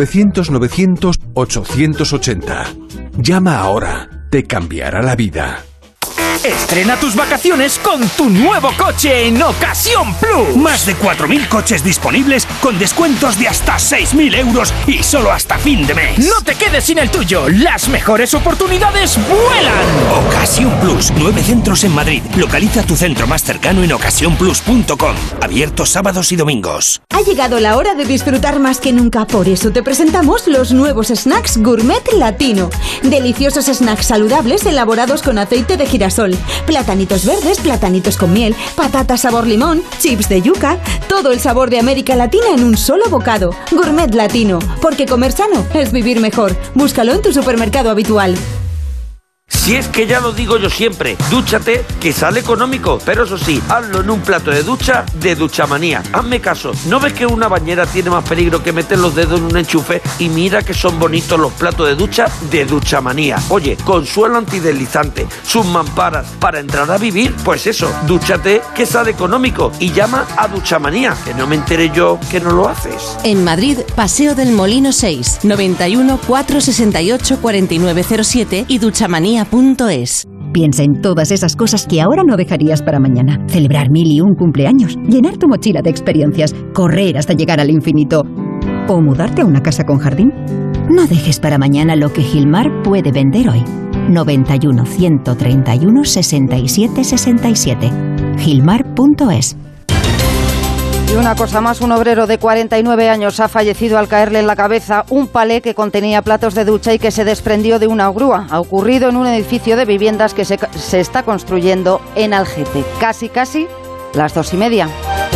900-900-880. Llama ahora. Te cambiará la vida.
Estrena tus vacaciones con tu nuevo coche en Ocasión Plus. Más de 4.000 coches disponibles con descuentos de hasta 6.000 euros y solo hasta fin de mes. No te quedes sin el tuyo. Las mejores oportunidades vuelan. Ocasión Plus. 9 centros en Madrid. Localiza tu centro más cercano en ocasiónplus.com. Abierto sábados y domingos.
Ha llegado la hora de disfrutar más que nunca. Por eso te presentamos los nuevos snacks Gourmet Latino. Deliciosos snacks saludables elaborados con aceite de girasol, platanitos verdes, platanitos con miel, patatas sabor limón, chips de yuca, todo el sabor de América Latina en un solo bocado. Gourmet Latino, porque comer sano es vivir mejor. Búscalo en tu supermercado habitual.
Si es que ya lo digo yo siempre, dúchate que sale económico, pero eso sí, hazlo en un plato de ducha de Duchamanía. Hazme caso, ¿no ves que una bañera tiene más peligro que meter los dedos en un enchufe? Y mira que son bonitos los platos de ducha de Duchamanía. Oye, con suelo antideslizante, sus mamparas, para entrar a vivir, pues eso, dúchate que sale económico y llama a Duchamanía, que no me enteré yo que no lo haces.
En Madrid, Paseo del Molino 6, 91 468 4907 y duchamanía.es.
Piensa en todas esas cosas que ahora no dejarías para mañana. Celebrar 1001 cumpleaños, llenar tu mochila de experiencias, correr hasta llegar al infinito o mudarte a una casa con jardín. No dejes para mañana lo que Gilmar puede vender hoy. 91 131 67 67. Gilmar.es.
Y una cosa más, un obrero de 49 años ha fallecido al caerle en la cabeza un palé que contenía platos de ducha y que se desprendió de una grúa. Ha ocurrido en un edificio de viviendas que se está construyendo en Algete. Casi las 2:30.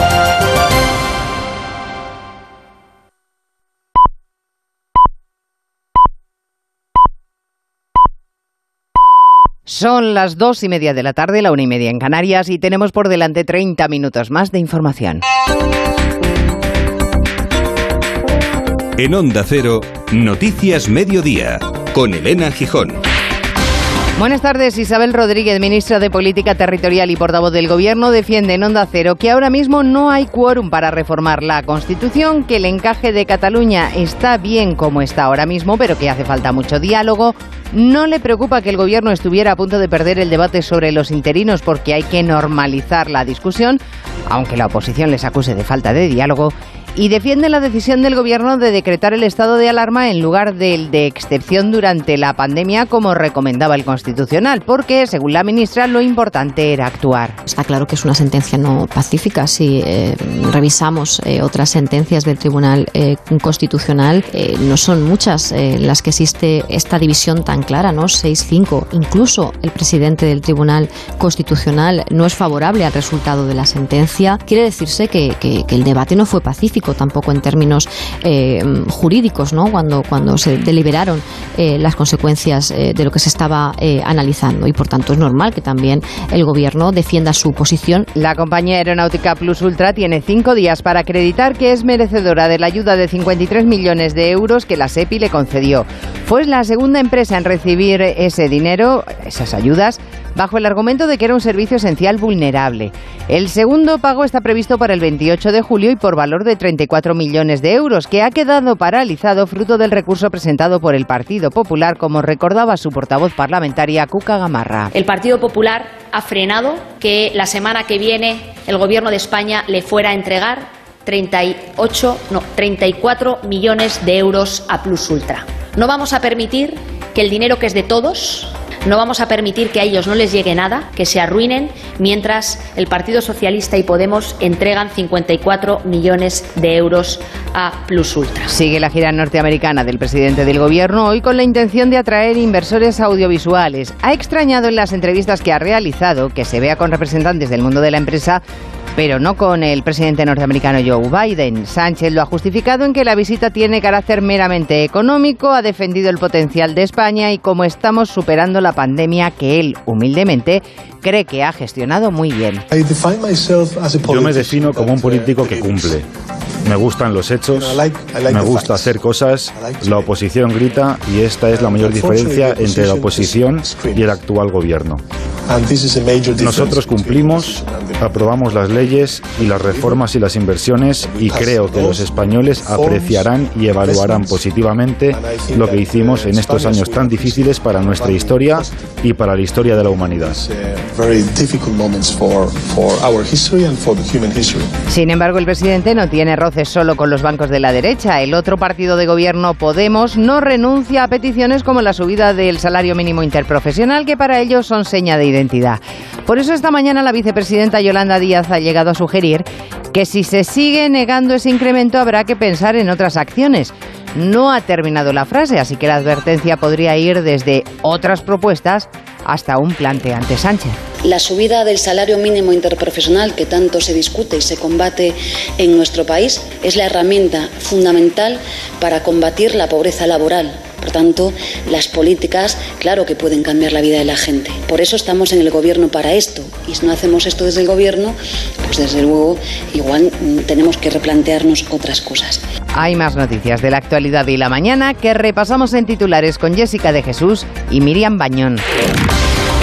Son las 2:30 de la tarde, la 1:30 en Canarias, y tenemos por delante 30 minutos más de información.
En Onda Cero, Noticias Mediodía, con Elena Gijón.
Buenas tardes. Isabel Rodríguez, ministra de Política Territorial y portavoz del Gobierno, defiende en Onda Cero que ahora mismo no hay quórum para reformar la Constitución, que el encaje de Cataluña está bien como está ahora mismo, pero que hace falta mucho diálogo. No le preocupa que el Gobierno estuviera a punto de perder el debate sobre los interinos porque hay que normalizar la discusión, aunque la oposición les acuse de falta de diálogo. Y defiende la decisión del Gobierno de decretar el estado de alarma en lugar del de excepción durante la pandemia, como recomendaba el Constitucional, porque, según la ministra, lo importante era actuar.
Está claro que es una sentencia no pacífica. Si revisamos otras sentencias del Tribunal Constitucional, no son muchas las que existe esta división tan clara, ¿no? 6-5. Incluso el presidente del Tribunal Constitucional no es favorable al resultado de la sentencia. Quiere decirse que el debate no fue pacífico, tampoco en términos jurídicos, ¿no? Cuando se deliberaron las consecuencias de lo que se estaba analizando, y por tanto es normal que también el Gobierno defienda su posición.
La compañía aeronáutica Plus Ultra tiene 5 días para acreditar que es merecedora de la ayuda de 53 millones de euros que la SEPI le concedió. Fue la segunda empresa en recibir ese dinero, esas ayudas, bajo el argumento de que era un servicio esencial vulnerable. El segundo pago está previsto para el 28 de julio y por valor de 34 millones de euros, que ha quedado paralizado fruto del recurso presentado por el Partido Popular, como recordaba su portavoz parlamentaria, Cuca Gamarra.
El Partido Popular ha frenado que la semana que viene el Gobierno de España le fuera a entregar 34 millones de euros a Plus Ultra. No vamos a permitir que el dinero que es de todos, no vamos a permitir que a ellos no les llegue nada, que se arruinen, mientras el Partido Socialista y Podemos entregan 54 millones de euros a Plus Ultra.
Sigue la gira norteamericana del presidente del Gobierno, hoy con la intención de atraer inversores audiovisuales. Ha extrañado en las entrevistas que ha realizado que se vea con representantes del mundo de la empresa, pero no con el presidente norteamericano Joe Biden. Sánchez lo ha justificado en que la visita tiene carácter meramente económico, ha defendido el potencial de España y cómo estamos superando la pandemia, que él, humildemente, cree que ha gestionado muy bien.
Yo me defino como un político que cumple. Me gustan los hechos, me gusta hacer cosas, la oposición grita y esta es la mayor diferencia entre la oposición y el actual gobierno. Nosotros cumplimos, aprobamos las leyes y las reformas y las inversiones y creo que los españoles apreciarán y evaluarán positivamente lo que hicimos en estos años tan difíciles para nuestra historia y para la historia de la humanidad.
Sin embargo, el presidente no tiene roces solo con los bancos de la derecha. El otro partido de gobierno, Podemos, no renuncia a peticiones como la subida del salario mínimo interprofesional, que para ellos son seña de identidad. Por eso esta mañana la vicepresidenta Yolanda Díaz ha llegado a sugerir que si se sigue negando ese incremento habrá que pensar en otras acciones. No ha terminado la frase, así que la advertencia podría ir desde otras propuestas hasta un plante ante Sánchez.
La subida del salario mínimo interprofesional que tanto se discute y se combate en nuestro país es la herramienta fundamental para combatir la pobreza laboral. Por tanto, las políticas, claro que pueden cambiar la vida de la gente. Por eso estamos en el Gobierno para esto. Y si no hacemos esto desde el Gobierno, pues desde luego igual tenemos que replantearnos otras cosas.
Hay más noticias de la actualidad y la mañana que repasamos en titulares con Jessica de Jesús y Miriam Bañón.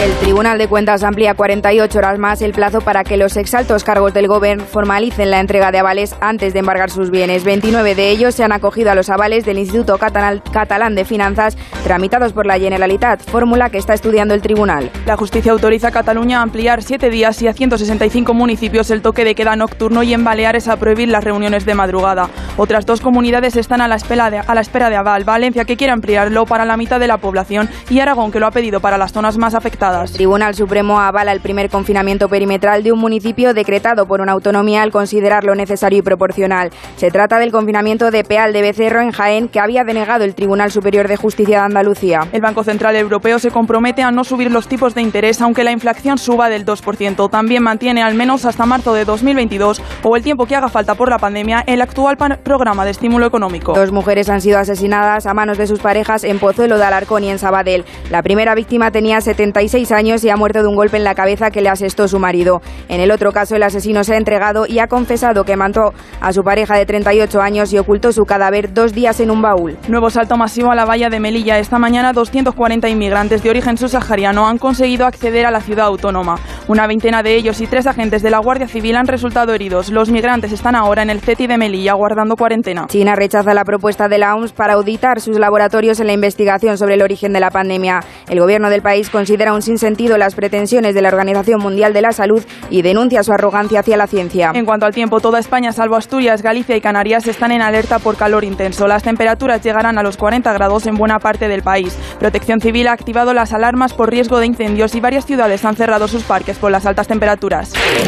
El Tribunal de Cuentas amplía 48 horas más el plazo para que los exaltos cargos del Gobierno formalicen la entrega de avales antes de embargar sus bienes. 29 de ellos se han acogido a los avales del Instituto Catalán de Finanzas tramitados por la Generalitat, fórmula que está estudiando el tribunal.
La justicia autoriza a Cataluña a ampliar 7 días y a 165 municipios el toque de queda nocturno y en Baleares a prohibir las reuniones de madrugada. Otras 2 comunidades están a la espera de aval. Valencia, que quiere ampliarlo para la mitad de la población, y Aragón, que lo ha pedido para las zonas más afectadas. El
Tribunal Supremo avala el primer confinamiento perimetral de un municipio decretado por una autonomía al considerarlo necesario y proporcional. Se trata del confinamiento de Peal de Becerro en Jaén, que había denegado el Tribunal Superior de Justicia de Andalucía.
El Banco Central Europeo se compromete a no subir los tipos de interés aunque la inflación suba del 2%. También mantiene al menos hasta marzo de 2022 o el tiempo que haga falta por la pandemia el actual programa de estímulo económico.
2 mujeres han sido asesinadas a manos de sus parejas en Pozuelo de Alarcón y en Sabadell. La primera víctima tenía 76 años y ha muerto de un golpe en la cabeza que le asestó su marido. En el otro caso, el asesino se ha entregado y ha confesado que mató a su pareja de 38 años y ocultó su cadáver 2 días en un baúl.
Nuevo salto masivo a la valla de Melilla. Esta mañana 240 inmigrantes de origen subsahariano han conseguido acceder a la ciudad autónoma. Una veintena de ellos y 3 agentes de la Guardia Civil han resultado heridos. Los migrantes están ahora en el CETI de Melilla guardando cuarentena.
China rechaza la propuesta de la OMS para auditar sus laboratorios en la investigación sobre el origen de la pandemia. El gobierno del país considera un sinsentido las pretensiones de la Organización Mundial de la Salud y denuncia su arrogancia hacia la ciencia.
En cuanto al tiempo, toda España, salvo Asturias, Galicia y Canarias, están en alerta por calor intenso. Las temperaturas llegarán a los 40 grados en buena parte del país. Protección Civil ha activado las alarmas por riesgo de incendios y varias ciudades han cerrado sus parques por las altas temperaturas.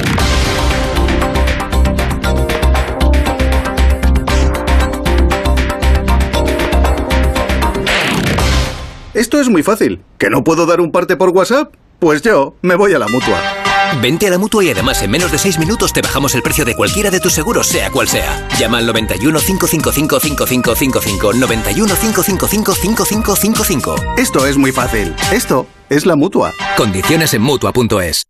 Esto es muy fácil. ¿Que no puedo dar un parte por WhatsApp? Pues yo me voy a la Mutua.
Vente a la Mutua y además en menos de 6 minutos te bajamos el precio de cualquiera de tus seguros, sea cual sea. Llama al 91 555 5555, 91 555 5555.
Esto es muy fácil. Esto es la Mutua.
Condiciones en Mutua.es.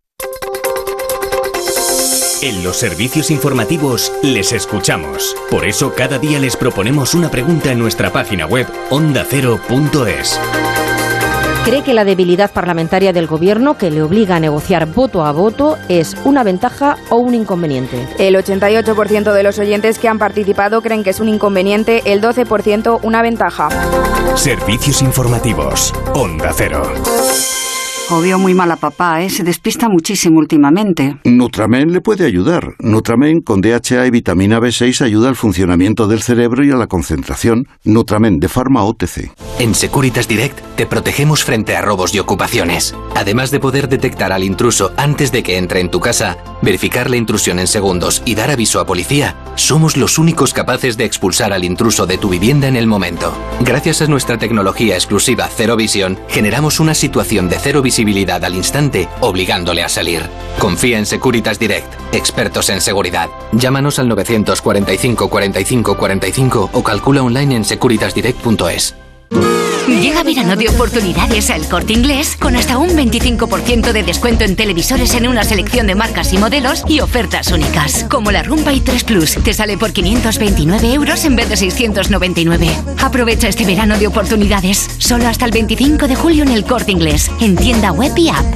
En los servicios informativos les escuchamos. Por eso cada día les proponemos una pregunta en nuestra página web ondacero.es.
¿Cree que la debilidad parlamentaria del Gobierno, que le obliga a negociar voto a voto, es una ventaja o un inconveniente?
El 88% de los oyentes que han participado creen que es un inconveniente, el 12% una ventaja.
Servicios informativos. Onda Cero.
Veo muy mal a papá, se despista muchísimo últimamente.
Nutramen le puede ayudar. Nutramen con DHA y vitamina B6 ayuda al funcionamiento del cerebro y a la concentración. Nutramen de Pharma OTC.
En Securitas Direct te protegemos frente a robos y ocupaciones. Además de poder detectar al intruso antes de que entre en tu casa, verificar la intrusión en segundos y dar aviso a policía, somos los únicos capaces de expulsar al intruso de tu vivienda en el momento. Gracias a nuestra tecnología exclusiva Cero Visión, generamos una situación de cero visibilidad al instante, obligándole a salir. Confía en Securitas Direct, expertos en seguridad. Llámanos al 945 45 45 o calcula online en securitasdirect.es.
Llega verano de oportunidades al Corte Inglés con hasta un 25% de descuento en televisores en una selección de marcas y modelos y ofertas únicas, como la Rumba i3 Plus. Te sale por 529 euros en vez de 699. Aprovecha este verano de oportunidades, solo hasta el 25 de julio en el Corte Inglés, en tienda web y app.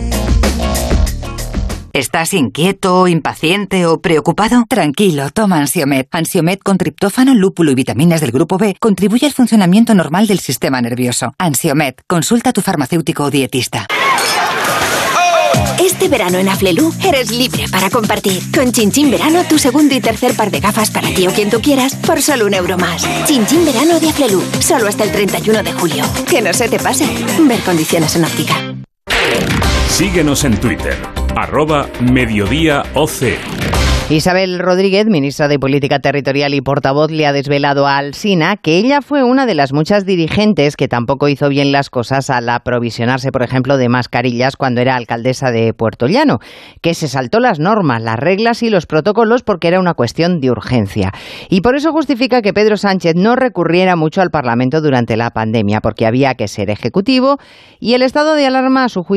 ¿Estás inquieto, impaciente o preocupado? Tranquilo, toma Ansiomed. Ansiomed con triptófano, lúpulo y vitaminas del grupo B contribuye al funcionamiento normal del sistema nervioso. Ansiomed, consulta a tu farmacéutico o dietista.
Este verano en Aflelu eres libre para compartir. Con Chinchín Verano, tu segundo y tercer par de gafas para ti o quien tú quieras por solo €1 más. Chinchín Verano de Aflelu, solo hasta el 31 de julio. Que no se te pase. Ver condiciones en óptica.
Síguenos en Twitter, @mediodíaoc.
Isabel Rodríguez, ministra de Política Territorial y portavoz, le ha desvelado a Alsina que ella fue una de las muchas dirigentes que tampoco hizo bien las cosas al aprovisionarse, por ejemplo, de mascarillas cuando era alcaldesa de Puerto Llano, que se saltó las normas, las reglas y los protocolos porque era una cuestión de urgencia. Y por eso justifica que Pedro Sánchez no recurriera mucho al Parlamento durante la pandemia, porque había que ser ejecutivo y el estado de alarma, a su juicio,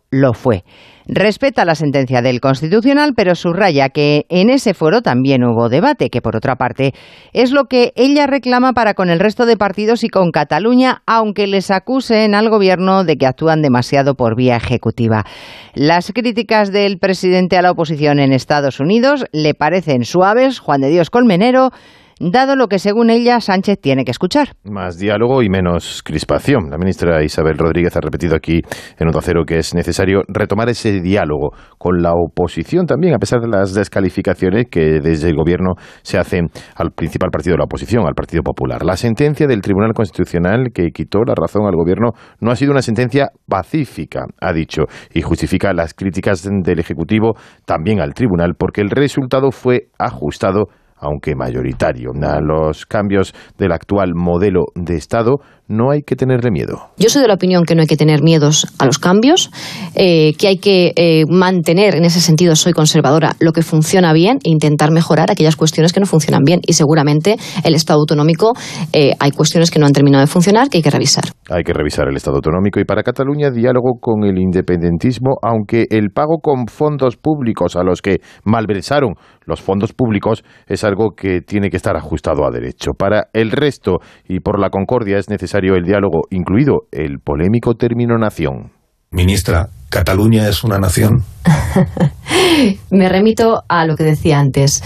lo fue. Respeta la sentencia del Constitucional, pero subraya que en ese foro también hubo debate, que por otra parte es lo que ella reclama para con el resto de partidos y con Cataluña, aunque les acusen al Gobierno de que actúan demasiado por vía ejecutiva. Las críticas del presidente a la oposición en Estados Unidos le parecen suaves, Juan de Dios Colmenero, dado lo que, según ella, Sánchez tiene que escuchar.
Más diálogo y menos crispación. La ministra Isabel Rodríguez ha repetido aquí en Onda Cero que es necesario retomar ese diálogo con la oposición también, a pesar de las descalificaciones que desde el Gobierno se hacen al principal partido de la oposición, al Partido Popular. La sentencia del Tribunal Constitucional que quitó la razón al Gobierno no ha sido una sentencia pacífica, ha dicho, y justifica las críticas del Ejecutivo también al Tribunal, porque el resultado fue ajustado, aunque mayoritario. A los cambios del actual modelo de Estado no hay que tenerle miedo.
Yo soy de la opinión que no hay que tener miedos a los cambios, que hay que mantener, en ese sentido soy conservadora, lo que funciona bien e intentar mejorar aquellas cuestiones que no funcionan bien. Y seguramente el Estado autonómico hay cuestiones que no han terminado de funcionar que hay que revisar.
Hay que revisar el Estado autonómico y para Cataluña diálogo con el independentismo, aunque el pago con fondos públicos a los que malversaron los fondos públicos es algo que tiene que estar ajustado a derecho. Para el resto y por la concordia es necesario el diálogo, incluido el polémico término nación.
Ministra, ¿Cataluña es una nación?
Me remito a lo que decía antes.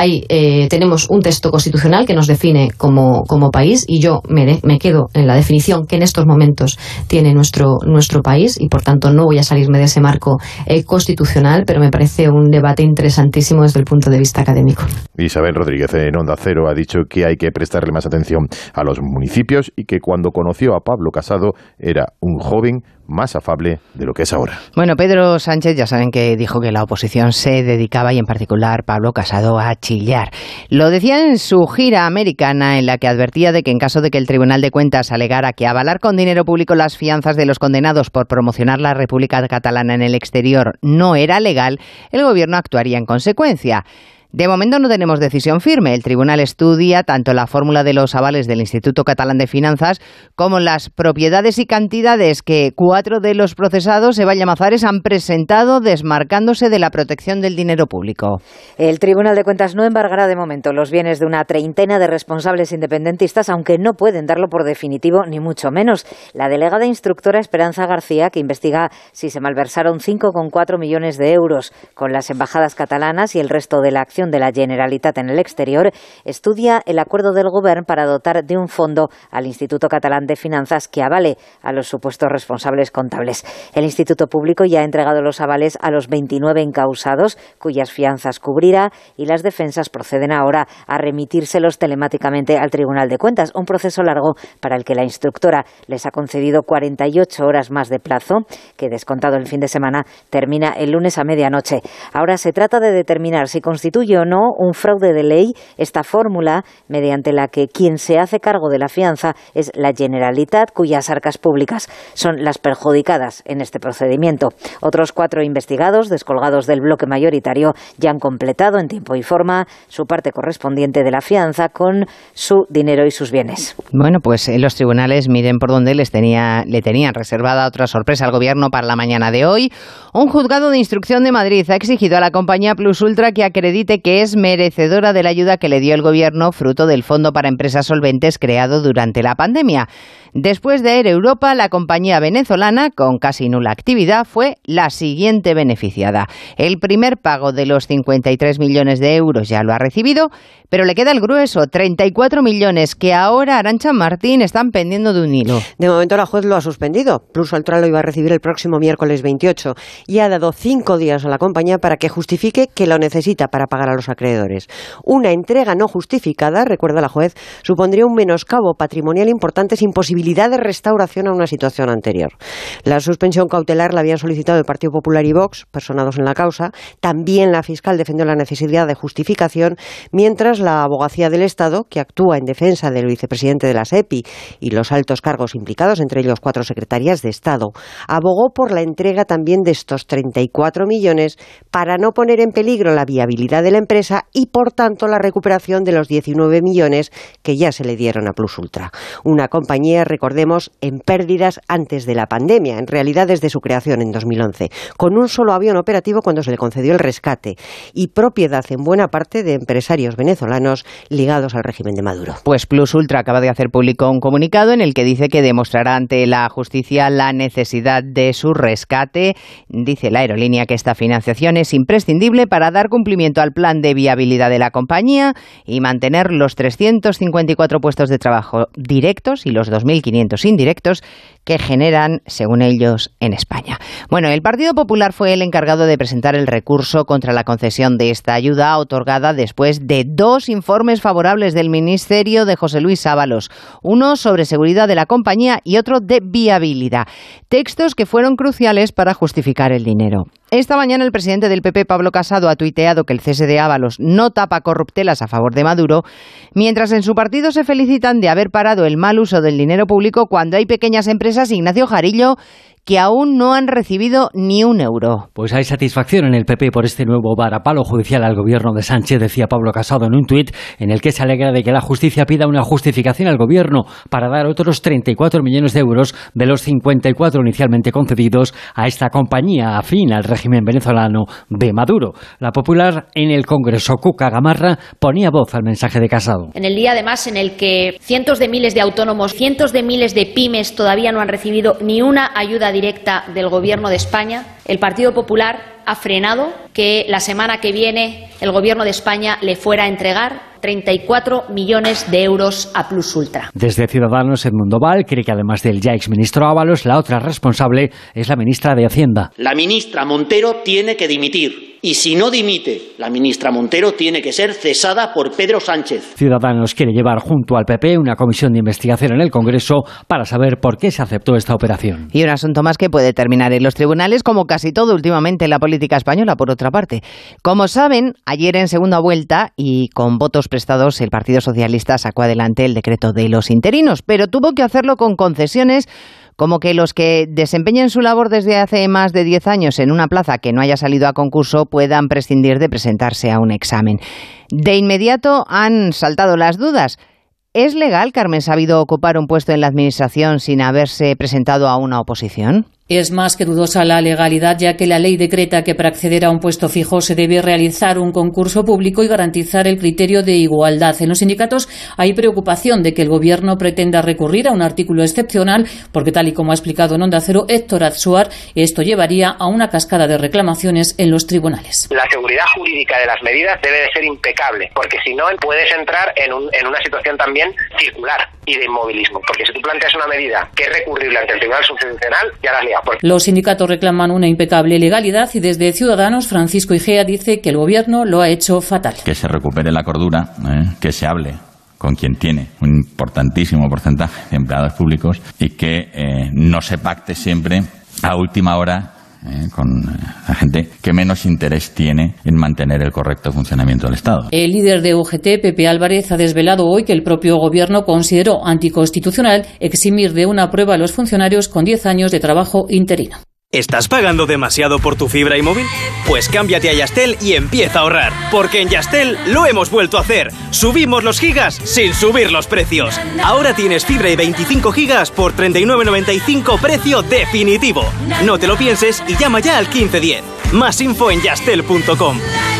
Tenemos un texto constitucional que nos define como país y yo me quedo en la definición que en estos momentos tiene nuestro país y por tanto no voy a salirme de ese marco constitucional, pero me parece un debate interesantísimo desde el punto de vista académico.
Isabel Rodríguez en Onda Cero ha dicho que hay que prestarle más atención a los municipios y que cuando conoció a Pablo Casado era un joven más afable de lo que es ahora.
Bueno, Pedro Sánchez ya saben que dijo que la oposición se dedicaba, y en particular Pablo Casado, a chillar. Lo decía en su gira americana, en la que advertía de que en caso de que el Tribunal de Cuentas alegara que avalar con dinero público las fianzas de los condenados por promocionar la República Catalana en el exterior no era legal, el Gobierno actuaría en consecuencia. De momento no tenemos decisión firme. El tribunal estudia tanto la fórmula de los avales del Instituto Catalán de Finanzas como las propiedades y cantidades que 4 de los procesados, Eva Llamazares, han presentado desmarcándose de la protección del dinero público.
El Tribunal de Cuentas no embargará de momento los bienes de una treintena de responsables independentistas, aunque no pueden darlo por definitivo, ni mucho menos. La delegada instructora Esperanza García, que investiga si se malversaron 5,4 millones de euros con las embajadas catalanas y el resto de la acción de la Generalitat en el exterior, estudia el acuerdo del Govern para dotar de un fondo al Instituto Catalán de Finanzas que avale a los supuestos responsables contables. El Instituto Público ya ha entregado los avales a los 29 encausados, cuyas fianzas cubrirá, y las defensas proceden ahora a remitírselos telemáticamente al Tribunal de Cuentas, un proceso largo para el que la instructora les ha concedido 48 horas más de plazo, que descontado el fin de semana termina el lunes a medianoche. Ahora se trata de determinar si constituye o no un fraude de ley esta fórmula mediante la que quien se hace cargo de la fianza es la Generalitat, cuyas arcas públicas son las perjudicadas en este procedimiento. Otros 4 investigados, descolgados del bloque mayoritario, ya han completado en tiempo y forma su parte correspondiente de la fianza con su dinero y sus bienes.
Bueno, pues los tribunales miren por dónde le tenían reservada otra sorpresa al Gobierno para la mañana de hoy. Un juzgado de instrucción de Madrid ha exigido a la compañía Plus Ultra que acredite que es merecedora de la ayuda que le dio el Gobierno fruto del Fondo para Empresas Solventes creado durante la pandemia. Después de Air Europa, la compañía venezolana, con casi nula actividad, fue la siguiente beneficiada. El primer pago de los 53 millones de euros ya lo ha recibido, pero le queda el grueso, 34 millones, que ahora Arantxa Martín están pendiendo de un hilo.
De momento la juez lo ha suspendido. Plus Ultra lo iba a recibir el próximo miércoles 28 y ha dado 5 días a la compañía para que justifique que lo necesita para pagar a los acreedores. Una entrega no justificada, recuerda la juez, supondría un menoscabo patrimonial importante sin posibilidad de restauración a una situación anterior. La suspensión cautelar la habían solicitado el Partido Popular y Vox, personados en la causa. También la fiscal defendió la necesidad de justificación, mientras la Abogacía del Estado, que actúa en defensa del vicepresidente de la SEPI y los altos cargos implicados, entre ellos 4 secretarias de Estado, abogó por la entrega también de estos 34 millones para no poner en peligro la viabilidad de la empresa y, por tanto, la recuperación de los 19 millones que ya se le dieron a Plus Ultra. Una compañía, recordemos, en pérdidas antes de la pandemia, en realidad desde su creación en 2011, con un solo avión operativo cuando se le concedió el rescate y propiedad en buena parte de empresarios venezolanos ligados al régimen de Maduro.
Pues Plus Ultra acaba de hacer público un comunicado en el que dice que demostrará ante la justicia la necesidad de su rescate. Dice la aerolínea que esta financiación es imprescindible para dar cumplimiento al plan de viabilidad de la compañía y mantener los 354 puestos de trabajo directos y los 2.500 indirectos que generan, según ellos, en España. Bueno, el Partido Popular fue el encargado de presentar el recurso contra la concesión de esta ayuda otorgada después de 2 informes favorables del Ministerio de José Luis Ábalos, uno sobre seguridad de la compañía y otro de viabilidad. Textos que fueron cruciales para justificar el dinero. Esta mañana el presidente del PP, Pablo Casado, ha tuiteado que el cese de Ábalos no tapa corruptelas a favor de Maduro, mientras en su partido se felicitan de haber parado el mal uso del dinero público cuando hay pequeñas empresas, Ignacio Jarillo, que aún no han recibido ni un euro.
Pues hay satisfacción en el PP por este nuevo varapalo judicial al gobierno de Sánchez, decía Pablo Casado en un tuit en el que se alegra de que la justicia pida una justificación al gobierno para dar otros 34 millones de euros de los 54 inicialmente concedidos a esta compañía afín al régimen venezolano de Maduro. La Popular en el Congreso, Cuca Gamarra, ponía voz al mensaje de Casado.
En el día, además, en el que cientos de miles de autónomos, cientos de miles de pymes todavía no han recibido ni una ayuda directa del Gobierno de España, el Partido Popular ha frenado que la semana que viene el Gobierno de España le fuera a entregar 34 millones de euros a Plus Ultra.
Desde Ciudadanos, Edmundo Val cree que además del ya exministro Ábalos, la otra responsable es la ministra de Hacienda.
La ministra Montero tiene que dimitir. Y si no dimite, la ministra Montero tiene que ser cesada por Pedro Sánchez.
Ciudadanos quiere llevar junto al PP una comisión de investigación en el Congreso para saber por qué se aceptó esta operación.
Y un asunto más que puede terminar en los tribunales, como casi todo últimamente en la política española, por otra parte. Como saben, ayer en segunda vuelta y con votos prestados, el Partido Socialista sacó adelante el decreto de los interinos, pero tuvo que hacerlo con concesiones, como que los que desempeñen su labor desde hace más de 10 años en una plaza que no haya salido a concurso puedan prescindir de presentarse a un examen. De inmediato han saltado las dudas. ¿Es legal, Carmen Sabido, ocupar un puesto en la Administración sin haberse presentado a una oposición?
Es más que dudosa la legalidad, ya que la ley decreta que para acceder a un puesto fijo se debe realizar un concurso público y garantizar el criterio de igualdad. En los sindicatos hay preocupación de que el Gobierno pretenda recurrir a un artículo excepcional, porque tal y como ha explicado en Onda Cero Héctor Azuar, esto llevaría a una cascada de reclamaciones en los tribunales.
La seguridad jurídica de las medidas debe de ser impecable, porque si no puedes entrar en una situación también circular y de inmovilismo, porque si tú planteas una medida que es recurrible ante el Tribunal Constitucional, ya la has liado.
Los sindicatos reclaman una impecable legalidad y desde Ciudadanos, Francisco Igea dice que el Gobierno lo ha hecho fatal.
Que se recupere la cordura, que se hable con quien tiene un importantísimo porcentaje de empleados públicos y que no se pacte siempre a última hora con la gente que menos interés tiene en mantener el correcto funcionamiento del Estado.
El líder de UGT, Pepe Álvarez, ha desvelado hoy que el propio Gobierno consideró anticonstitucional eximir de una prueba a los funcionarios con 10 años de trabajo interino.
¿Estás pagando demasiado por tu fibra y móvil? Pues cámbiate a Yastel y empieza a ahorrar, porque en Yastel lo hemos vuelto a hacer. Subimos los gigas sin subir los precios. Ahora tienes fibra y 25 gigas por 39,95 precio definitivo. No te lo pienses y llama ya al 1510. Más info en yastel.com.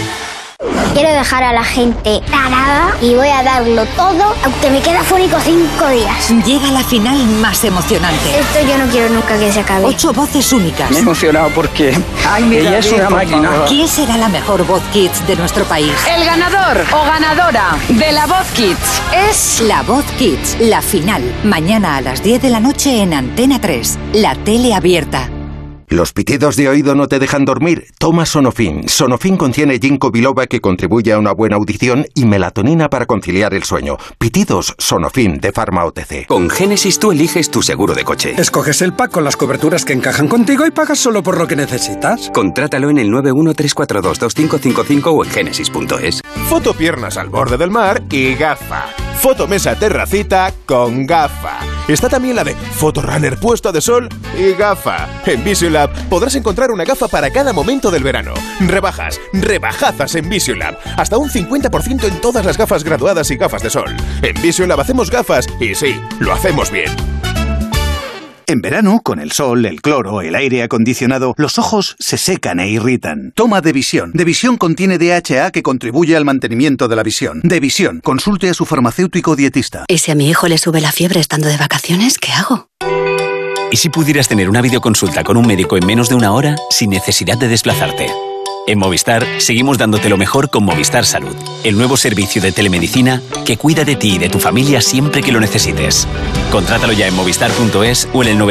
Quiero dejar a la gente tarada y voy a darlo todo, aunque me quede afónico 5 días.
Llega la final más emocionante.
Esto yo no quiero nunca que se acabe.
8 voces únicas.
Me he emocionado porque ella es una máquina.
¿Quién será la mejor voz Kids de nuestro país?
El ganador o ganadora de la voz Kids es...
La voz Kids, la final. Mañana a las 10 de la noche en Antena 3. La tele abierta.
¿Los pitidos de oído no te dejan dormir? Toma Sonofin. Sonofin contiene ginkgo biloba que contribuye a una buena audición y melatonina para conciliar el sueño. Pitidos Sonofin de Pharma OTC.
Con Génesis tú eliges tu seguro de coche.
Escoges el pack con las coberturas que encajan contigo y pagas solo por lo que necesitas.
Contrátalo en el 913422555 o en genesis.es.
Fotopiernas al borde del mar y gafa.
fotomesa terracita con gafa. Está también la de fotorunner puesto de sol y gafa. En Visiolab podrás encontrar una gafa para cada momento del verano. Rebajazas en Visiolab. Hasta un 50% en todas las gafas graduadas y gafas de sol. En Visiolab hacemos gafas y sí, lo hacemos bien.
En verano, con el sol, el cloro, el aire acondicionado, los ojos se secan e irritan. Toma Devisión. Devisión contiene DHA que contribuye al mantenimiento de la visión. Devisión. Consulte a su farmacéutico dietista.
¿Y si a mi hijo le sube la fiebre estando de vacaciones, qué hago?
¿Y si pudieras tener una videoconsulta con un médico en menos de una hora sin necesidad de desplazarte? En Movistar seguimos dándote lo mejor con Movistar Salud, el nuevo servicio de telemedicina que cuida de ti y de tu familia siempre que lo necesites. Contrátalo ya en movistar.es o en el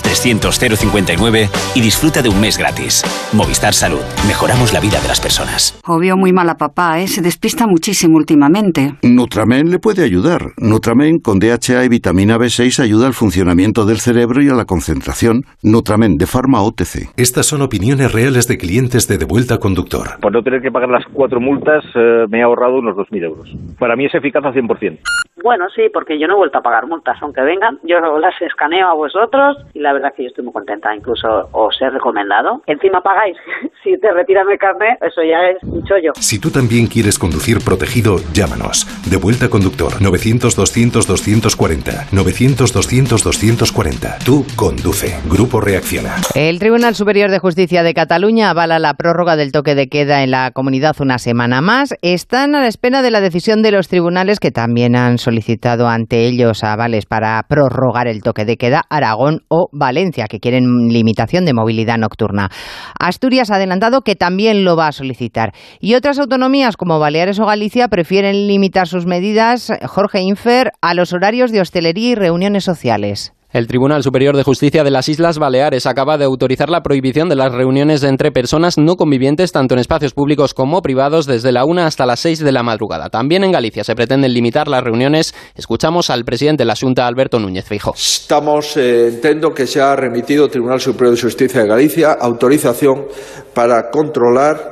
900-300-059 y disfruta de un mes gratis. Movistar Salud, mejoramos la vida de las personas.
Obvio muy mal a papá, se despista muchísimo últimamente.
Nutramen le puede ayudar. Nutramen con DHA y vitamina B6 ayuda al funcionamiento del cerebro y a la concentración. Nutramen de Pharma OTC.
Estas son opiniones reales de clientes de Devuelta Conductor.
Por no tener que pagar las 4 multas, me he ahorrado unos 2.000 euros. Para mí es eficaz al 100%.
Bueno, sí, porque yo no he vuelto a pagar multas, aunque vengan, yo las escaneo a vosotros y la verdad que yo estoy muy contenta, incluso os he recomendado. Encima pagáis, si te retiran el carnet, eso ya es un chollo.
Si tú también quieres conducir protegido, llámanos. Devuelta Conductor, 900-200-240, 900-200-240. Tú conduce. Grupo Reacciona.
El Tribunal Superior de Justicia de Cataluña avala la prórroga del toque de queda en la comunidad una semana más. Están a la espera de la decisión de los tribunales que también han solicitado ante ellos avales para prorrogar el toque de queda, Aragón o Valencia, que quieren limitación de movilidad nocturna. Asturias ha adelantado que también lo va a solicitar. Y otras autonomías como Baleares o Galicia prefieren limitar sus medidas, Jorge Infer, a los horarios de hostelería y reuniones sociales.
El Tribunal Superior de Justicia de las Islas Baleares acaba de autorizar la prohibición de las reuniones entre personas no convivientes tanto en espacios públicos como privados desde la 1 hasta las 6 de la madrugada. También en Galicia se pretenden limitar las reuniones. Escuchamos al presidente de la Xunta, Alberto Núñez Feijóo.
Entiendo que se ha remitido al Tribunal Superior de Justicia de Galicia autorización para controlar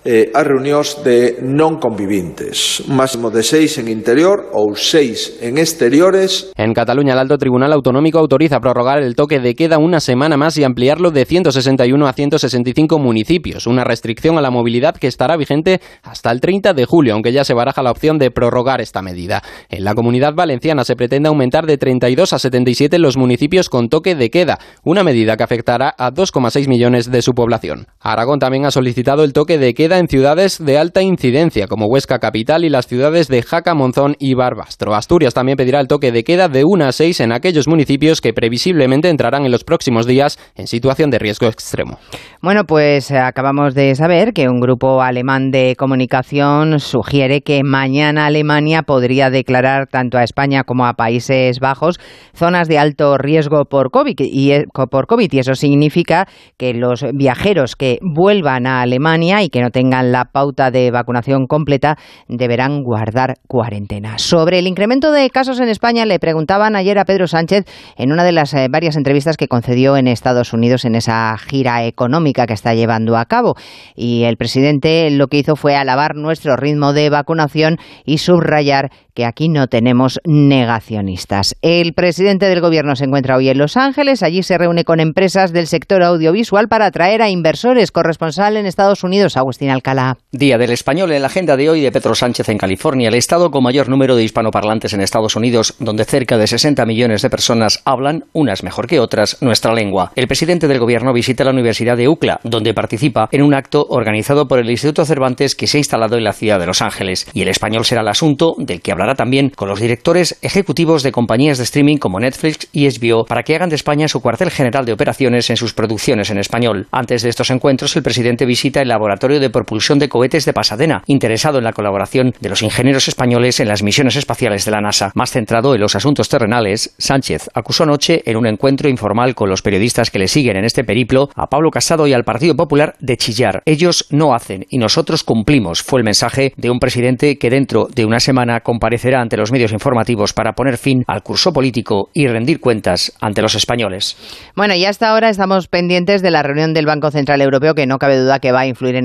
a reunións de non convivintes, un máximo de 6 en interior ou 6 en exteriores.
En Cataluña, el Alto Tribunal Autonómico autoriza prorrogar el toque de queda una semana más y ampliarlo de 161 a 165 municipios, una restricción a la movilidad que estará vigente hasta el 30 de julio, aunque ya se baraja la opción de prorrogar esta medida. En la Comunidad Valenciana se pretende aumentar de 32 a 77 los municipios con toque de queda, una medida que afectará a 2,6 millones de su población. Aragón también ha solicitado el toque de queda en ciudades de alta incidencia como Huesca capital y las ciudades de Jaca, Monzón y Barbastro. Asturias también pedirá el toque de queda de 1 a 6 en aquellos municipios que previsiblemente entrarán en los próximos días en situación de riesgo extremo.
Bueno, pues acabamos de saber que un grupo alemán de comunicación sugiere que mañana Alemania podría declarar tanto a España como a Países Bajos zonas de alto riesgo por COVID y eso significa que los viajeros que vuelvan a Alemania y que no tengan la pauta de vacunación completa deberán guardar cuarentena. Sobre el incremento de casos en España le preguntaban ayer a Pedro Sánchez en una de las varias entrevistas que concedió en Estados Unidos en esa gira económica que está llevando a cabo. Y el presidente lo que hizo fue alabar nuestro ritmo de vacunación y subrayar que aquí no tenemos negacionistas. El presidente del Gobierno se encuentra hoy en Los Ángeles. Allí se reúne con empresas del sector audiovisual para atraer a inversores. Corresponsal en Estados Unidos, Agustín Alcalá.
Día del Español en la agenda de hoy de Pedro Sánchez en California, el estado con mayor número de hispanoparlantes en Estados Unidos, donde cerca de 60 millones de personas hablan, unas mejor que otras, nuestra lengua. El presidente del Gobierno visita la Universidad de UCLA, donde participa en un acto organizado por el Instituto Cervantes que se ha instalado en la ciudad de Los Ángeles. Y el español será el asunto del que hablará también con los directores ejecutivos de compañías de streaming como Netflix y HBO para que hagan de España su cuartel general de operaciones en sus producciones en español. Antes de estos encuentros, el presidente visita el laboratorio de propulsión de cohetes de Pasadena, interesado en la colaboración de los ingenieros españoles en las misiones espaciales de la NASA. Más centrado en los asuntos terrenales, Sánchez acusó anoche en un encuentro informal con los periodistas que le siguen en este periplo a Pablo Casado y al Partido Popular de chillar. Ellos no hacen y nosotros cumplimos, fue el mensaje de un presidente que dentro de una semana comparecerá ante los medios informativos para poner fin al curso político y rendir cuentas ante los españoles.
Bueno, y hasta ahora estamos pendientes de la reunión del Banco Central Europeo, que no cabe duda que va a influir en esa comparecencia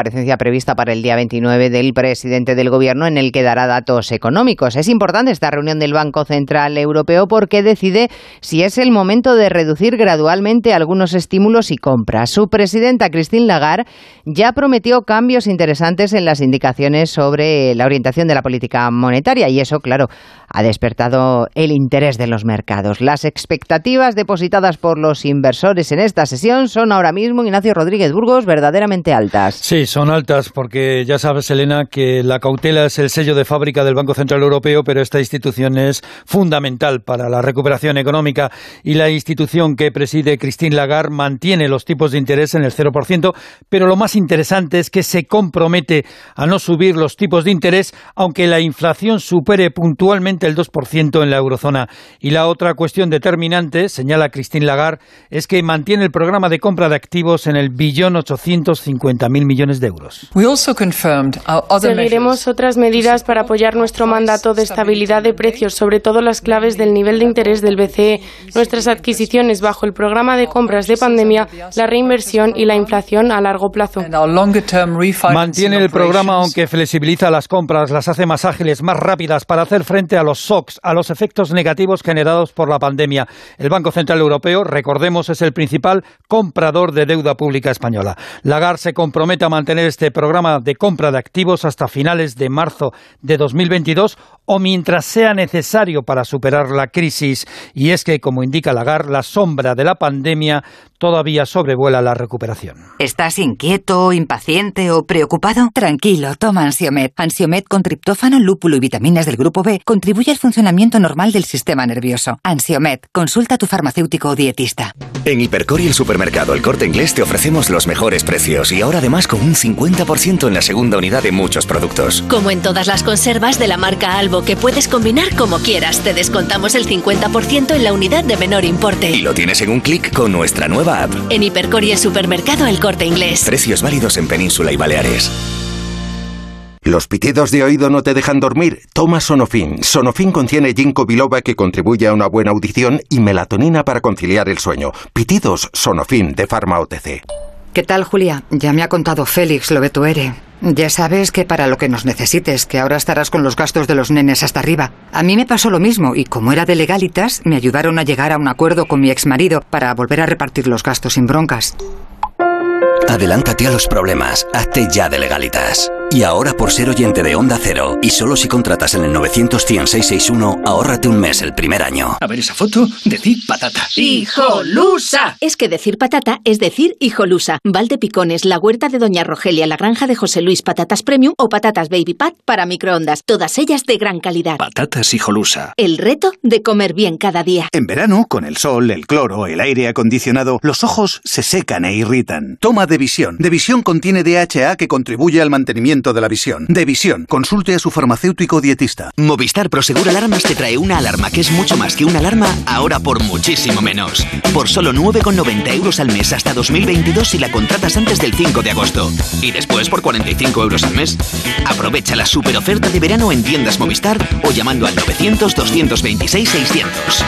comparecencia prevista para el día 29 del presidente del Gobierno, en el que dará datos económicos. Es importante esta reunión del Banco Central Europeo porque decide si es el momento de reducir gradualmente algunos estímulos y compras. Su presidenta, Christine Lagarde, ya prometió cambios interesantes en las indicaciones sobre la orientación de la política monetaria y eso, claro, ha despertado el interés de los mercados. Las expectativas depositadas por los inversores en esta sesión son ahora mismo, Ignacio Rodríguez Burgos, verdaderamente altas.
Sí, son altas porque ya sabes, Elena, que la cautela es el sello de fábrica del Banco Central Europeo, pero esta institución es fundamental para la recuperación económica y la institución que preside Christine Lagarde mantiene los tipos de interés en el 0%, pero lo más interesante es que se compromete a no subir los tipos de interés aunque la inflación supere puntualmente el 2% en la eurozona. Y la otra cuestión determinante, señala Christine Lagarde, es que mantiene el programa de compra de activos en el 1.850.000 millones de euros.
Seguiremos otras medidas para apoyar nuestro mandato de estabilidad de precios, sobre todo las claves del nivel de interés del BCE, nuestras adquisiciones bajo el programa de compras de pandemia, la reinversión y la inflación a largo plazo.
Mantiene el programa aunque flexibiliza las compras, las hace más ágiles, más rápidas para hacer frente a los shocks, a los efectos negativos generados por la pandemia. El Banco Central Europeo, recordemos, es el principal comprador de deuda pública española. Lagarde se compromete a mantener este programa de compra de activos hasta finales de marzo de 2022 o mientras sea necesario para superar la crisis. Y es que, como indica Lagarde, la sombra de la pandemia todavía sobrevuela la recuperación.
¿Estás inquieto, impaciente o preocupado? Tranquilo, toma Ansiomet. Ansiomet con triptófano, lúpulo y vitaminas del grupo B contribuye al funcionamiento normal del sistema nervioso. Ansiomet, consulta a tu farmacéutico o dietista.
En Hipercor y el supermercado El Corte Inglés te ofrecemos los mejores precios y ahora además con un 50% en la segunda unidad de muchos productos.
Como en todas las conservas de la marca Albo que puedes combinar como quieras, te descontamos el 50% en la unidad de menor importe.
Y lo tienes en un clic con nuestra nueva app.
En Hipercor y el supermercado El Corte Inglés.
Precios válidos en Península y Baleares.
¿Los pitidos de oído no te dejan dormir? Toma Sonofin. Sonofin contiene ginkgo biloba que contribuye a una buena audición y melatonina para conciliar el sueño. Pitidos Sonofin de Pharma OTC.
¿Qué tal, Julia? Ya me ha contado Félix lo de tu ERE. Ya sabes que para lo que nos necesites, que ahora estarás con los gastos de los nenes hasta arriba. A mí me pasó lo mismo y como era de Legalitas, me ayudaron a llegar a un acuerdo con mi exmarido para volver a repartir los gastos sin broncas.
Adelántate a los problemas. Hazte ya de Legalitas. Y ahora, por ser oyente de Onda Cero, y solo si contratas en el 900-100-661, ahórrate un mes el primer año.
A ver esa foto, decir patata.
¡Hijolusa! Es que decir patata es decir hijolusa. Valdepicones, la huerta de Doña Rogelia, la granja de José Luis, patatas premium o patatas baby pat para microondas. Todas ellas de gran calidad.
Patatas Hijolusa.
El reto de comer bien cada día.
En verano, con el sol, el cloro, el aire acondicionado, los ojos se secan e irritan. Toma Devisión. Devisión contiene DHA que contribuye al mantenimiento de la visión. Devisión. Consulte a su farmacéutico dietista.
Movistar Prosegur Alarmas te trae una alarma que es mucho más que una alarma, ahora por muchísimo menos. Por solo 9,90 euros al mes hasta 2022 si la contratas antes del 5 de agosto. Y después por 45 euros al mes. Aprovecha la super oferta de verano en tiendas Movistar o llamando al 900-226-600.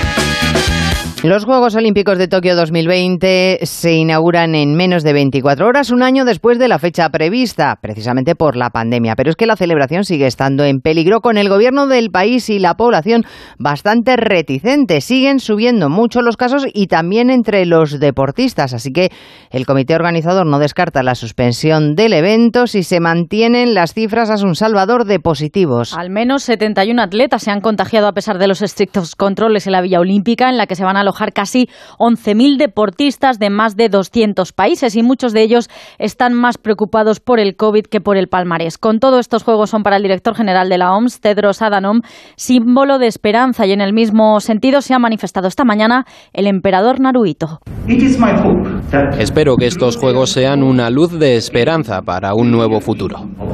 Los Juegos Olímpicos de Tokio 2020 se inauguran en menos de 24 horas, un año después de la fecha prevista, precisamente por la pandemia. Pero es que la celebración sigue estando en peligro, con el gobierno del país y la población bastante reticentes. Siguen subiendo mucho los casos y también entre los deportistas. Así que el comité organizador no descarta la suspensión del evento si se mantienen las cifras a un salvador de positivos.
Al menos 71 atletas se han contagiado a pesar de los estrictos controles en la Villa Olímpica, en la que se van a alojar casi 11.000 deportistas de más de 200 países y muchos de ellos están más preocupados por el COVID que por el palmarés. Con todo, estos Juegos son para el director general de la OMS, Tedros Adhanom, símbolo de esperanza, y en el mismo sentido se ha manifestado esta mañana el emperador Naruhito.
Espero que estos Juegos sean una luz de esperanza para un nuevo futuro.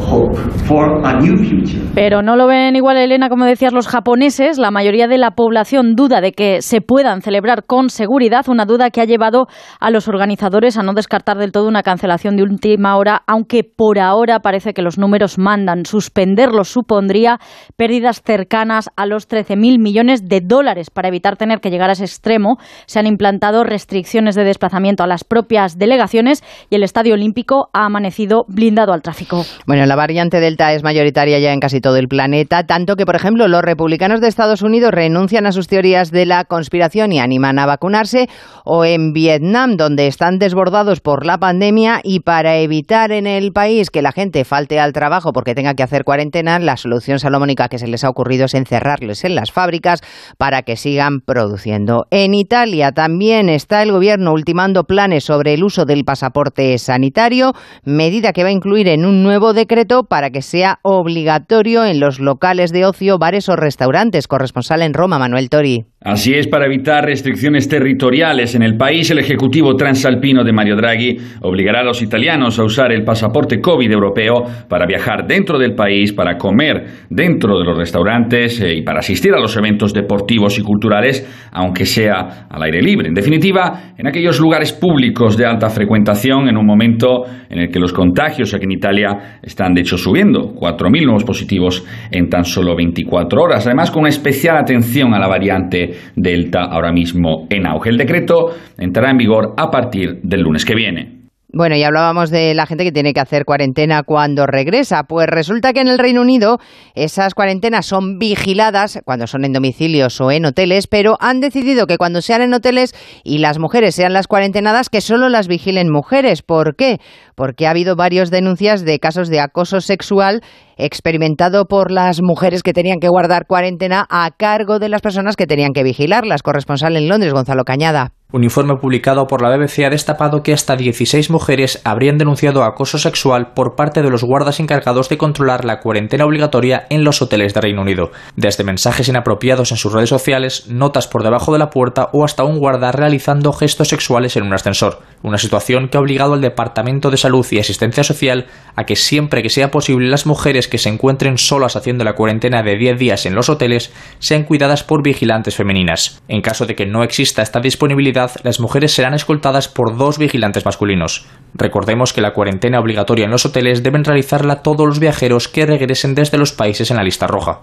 Pero no lo ven igual, Elena, como decías, los japoneses. La mayoría de la población duda de que se puedan celebrar con seguridad, una duda que ha llevado a los organizadores a no descartar del todo una cancelación de última hora, aunque por ahora parece que los números mandan. Suspenderlos supondría pérdidas cercanas a los 13.000 millones de dólares. Para evitar tener que llegar a ese extremo, se han implantado restricciones de desplazamiento a las propias delegaciones y el Estadio Olímpico ha amanecido blindado al tráfico.
Bueno, la variante Delta es mayoritaria ya en casi todo el planeta, tanto que, por ejemplo, los republicanos de Estados Unidos renuncian a sus teorías de la conspiración y animan a vacunarse, o en Vietnam, donde están desbordados por la pandemia y para evitar en el país que la gente falte al trabajo porque tenga que hacer cuarentena, la solución salomónica que se les ha ocurrido es encerrarles en las fábricas para que sigan produciendo. En Italia también está el gobierno ultimando planes sobre el uso del pasaporte sanitario, medida que va a incluir en un nuevo decreto para que sea obligatorio en los locales de ocio, bares o restaurantes. Corresponsal en Roma, Manuel Tori.
Así es, para evitar restricciones territoriales en el país, el Ejecutivo transalpino de Mario Draghi obligará a los italianos a usar el pasaporte COVID europeo para viajar dentro del país, para comer dentro de los restaurantes y para asistir a los eventos deportivos y culturales, aunque sea al aire libre. En definitiva, en aquellos lugares públicos de alta frecuentación, en un momento en el que los contagios aquí en Italia están de hecho subiendo, 4.000 nuevos positivos en tan solo 24 horas, además con una especial atención a la variante Delta ahora mismo en auge. El decreto entrará en vigor a partir del lunes que viene.
Bueno, y hablábamos de la gente que tiene que hacer cuarentena cuando regresa. Pues resulta que en el Reino Unido esas cuarentenas son vigiladas cuando son en domicilios o en hoteles, pero han decidido que cuando sean en hoteles y las mujeres sean las cuarentenadas, que solo las vigilen mujeres. ¿Por qué? Porque ha habido varias denuncias de casos de acoso sexual experimentado por las mujeres que tenían que guardar cuarentena a cargo de las personas que tenían que vigilarlas. Corresponsal en Londres, Gonzalo Cañada.
Un informe publicado por la BBC ha destapado que hasta 16 mujeres habrían denunciado acoso sexual por parte de los guardas encargados de controlar la cuarentena obligatoria en los hoteles de Reino Unido. Desde mensajes inapropiados en sus redes sociales, notas por debajo de la puerta o hasta un guarda realizando gestos sexuales en un ascensor. Una situación que ha obligado al Departamento de Salud y Asistencia Social a que siempre que sea posible las mujeres que se encuentren solas haciendo la cuarentena de 10 días en los hoteles sean cuidadas por vigilantes femeninas. En caso de que no exista esta disponibilidad, las mujeres serán escoltadas por 2 vigilantes masculinos. Recordemos que la cuarentena obligatoria en los hoteles deben realizarla todos los viajeros que regresen desde los países en la lista roja.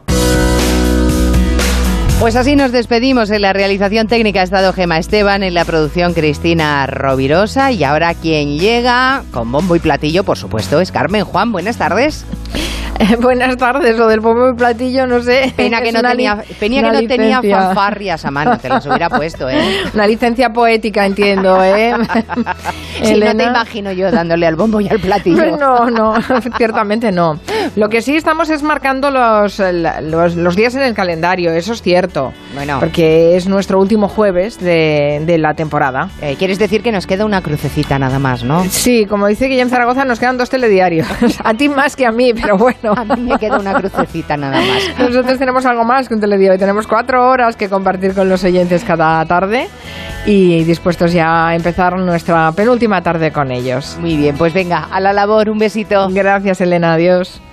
Pues así nos despedimos. En la realización técnica ha estado Gema Esteban, en la producción Cristina Rovirosa, y ahora quien llega con bombo y platillo, por supuesto, es Carmen Juan. Buenas tardes.
Buenas tardes, lo del bombo y platillo, no sé.
Pena que no tenía fanfarrias a mano, te las hubiera puesto, ¿eh?
Una licencia poética, entiendo, ¿eh?
Sí, no te imagino yo dándole al bombo y al platillo.
Pues no, ciertamente no. Lo que sí estamos es marcando los días en el calendario, eso es cierto. Bueno. Porque es nuestro último jueves de la temporada.
¿Quieres decir que nos queda una crucecita nada más, no?
Sí, como dice Guillem Zaragoza, nos quedan 2 telediarios. A ti más que a mí, pero bueno.
A mí me queda una crucecita nada más.
Nosotros tenemos algo más que un telediario. Tenemos 4 horas que compartir con los oyentes cada tarde y dispuestos ya a empezar nuestra penúltima tarde con ellos.
Muy bien, pues venga, a la labor, un besito.
Gracias, Elena, adiós.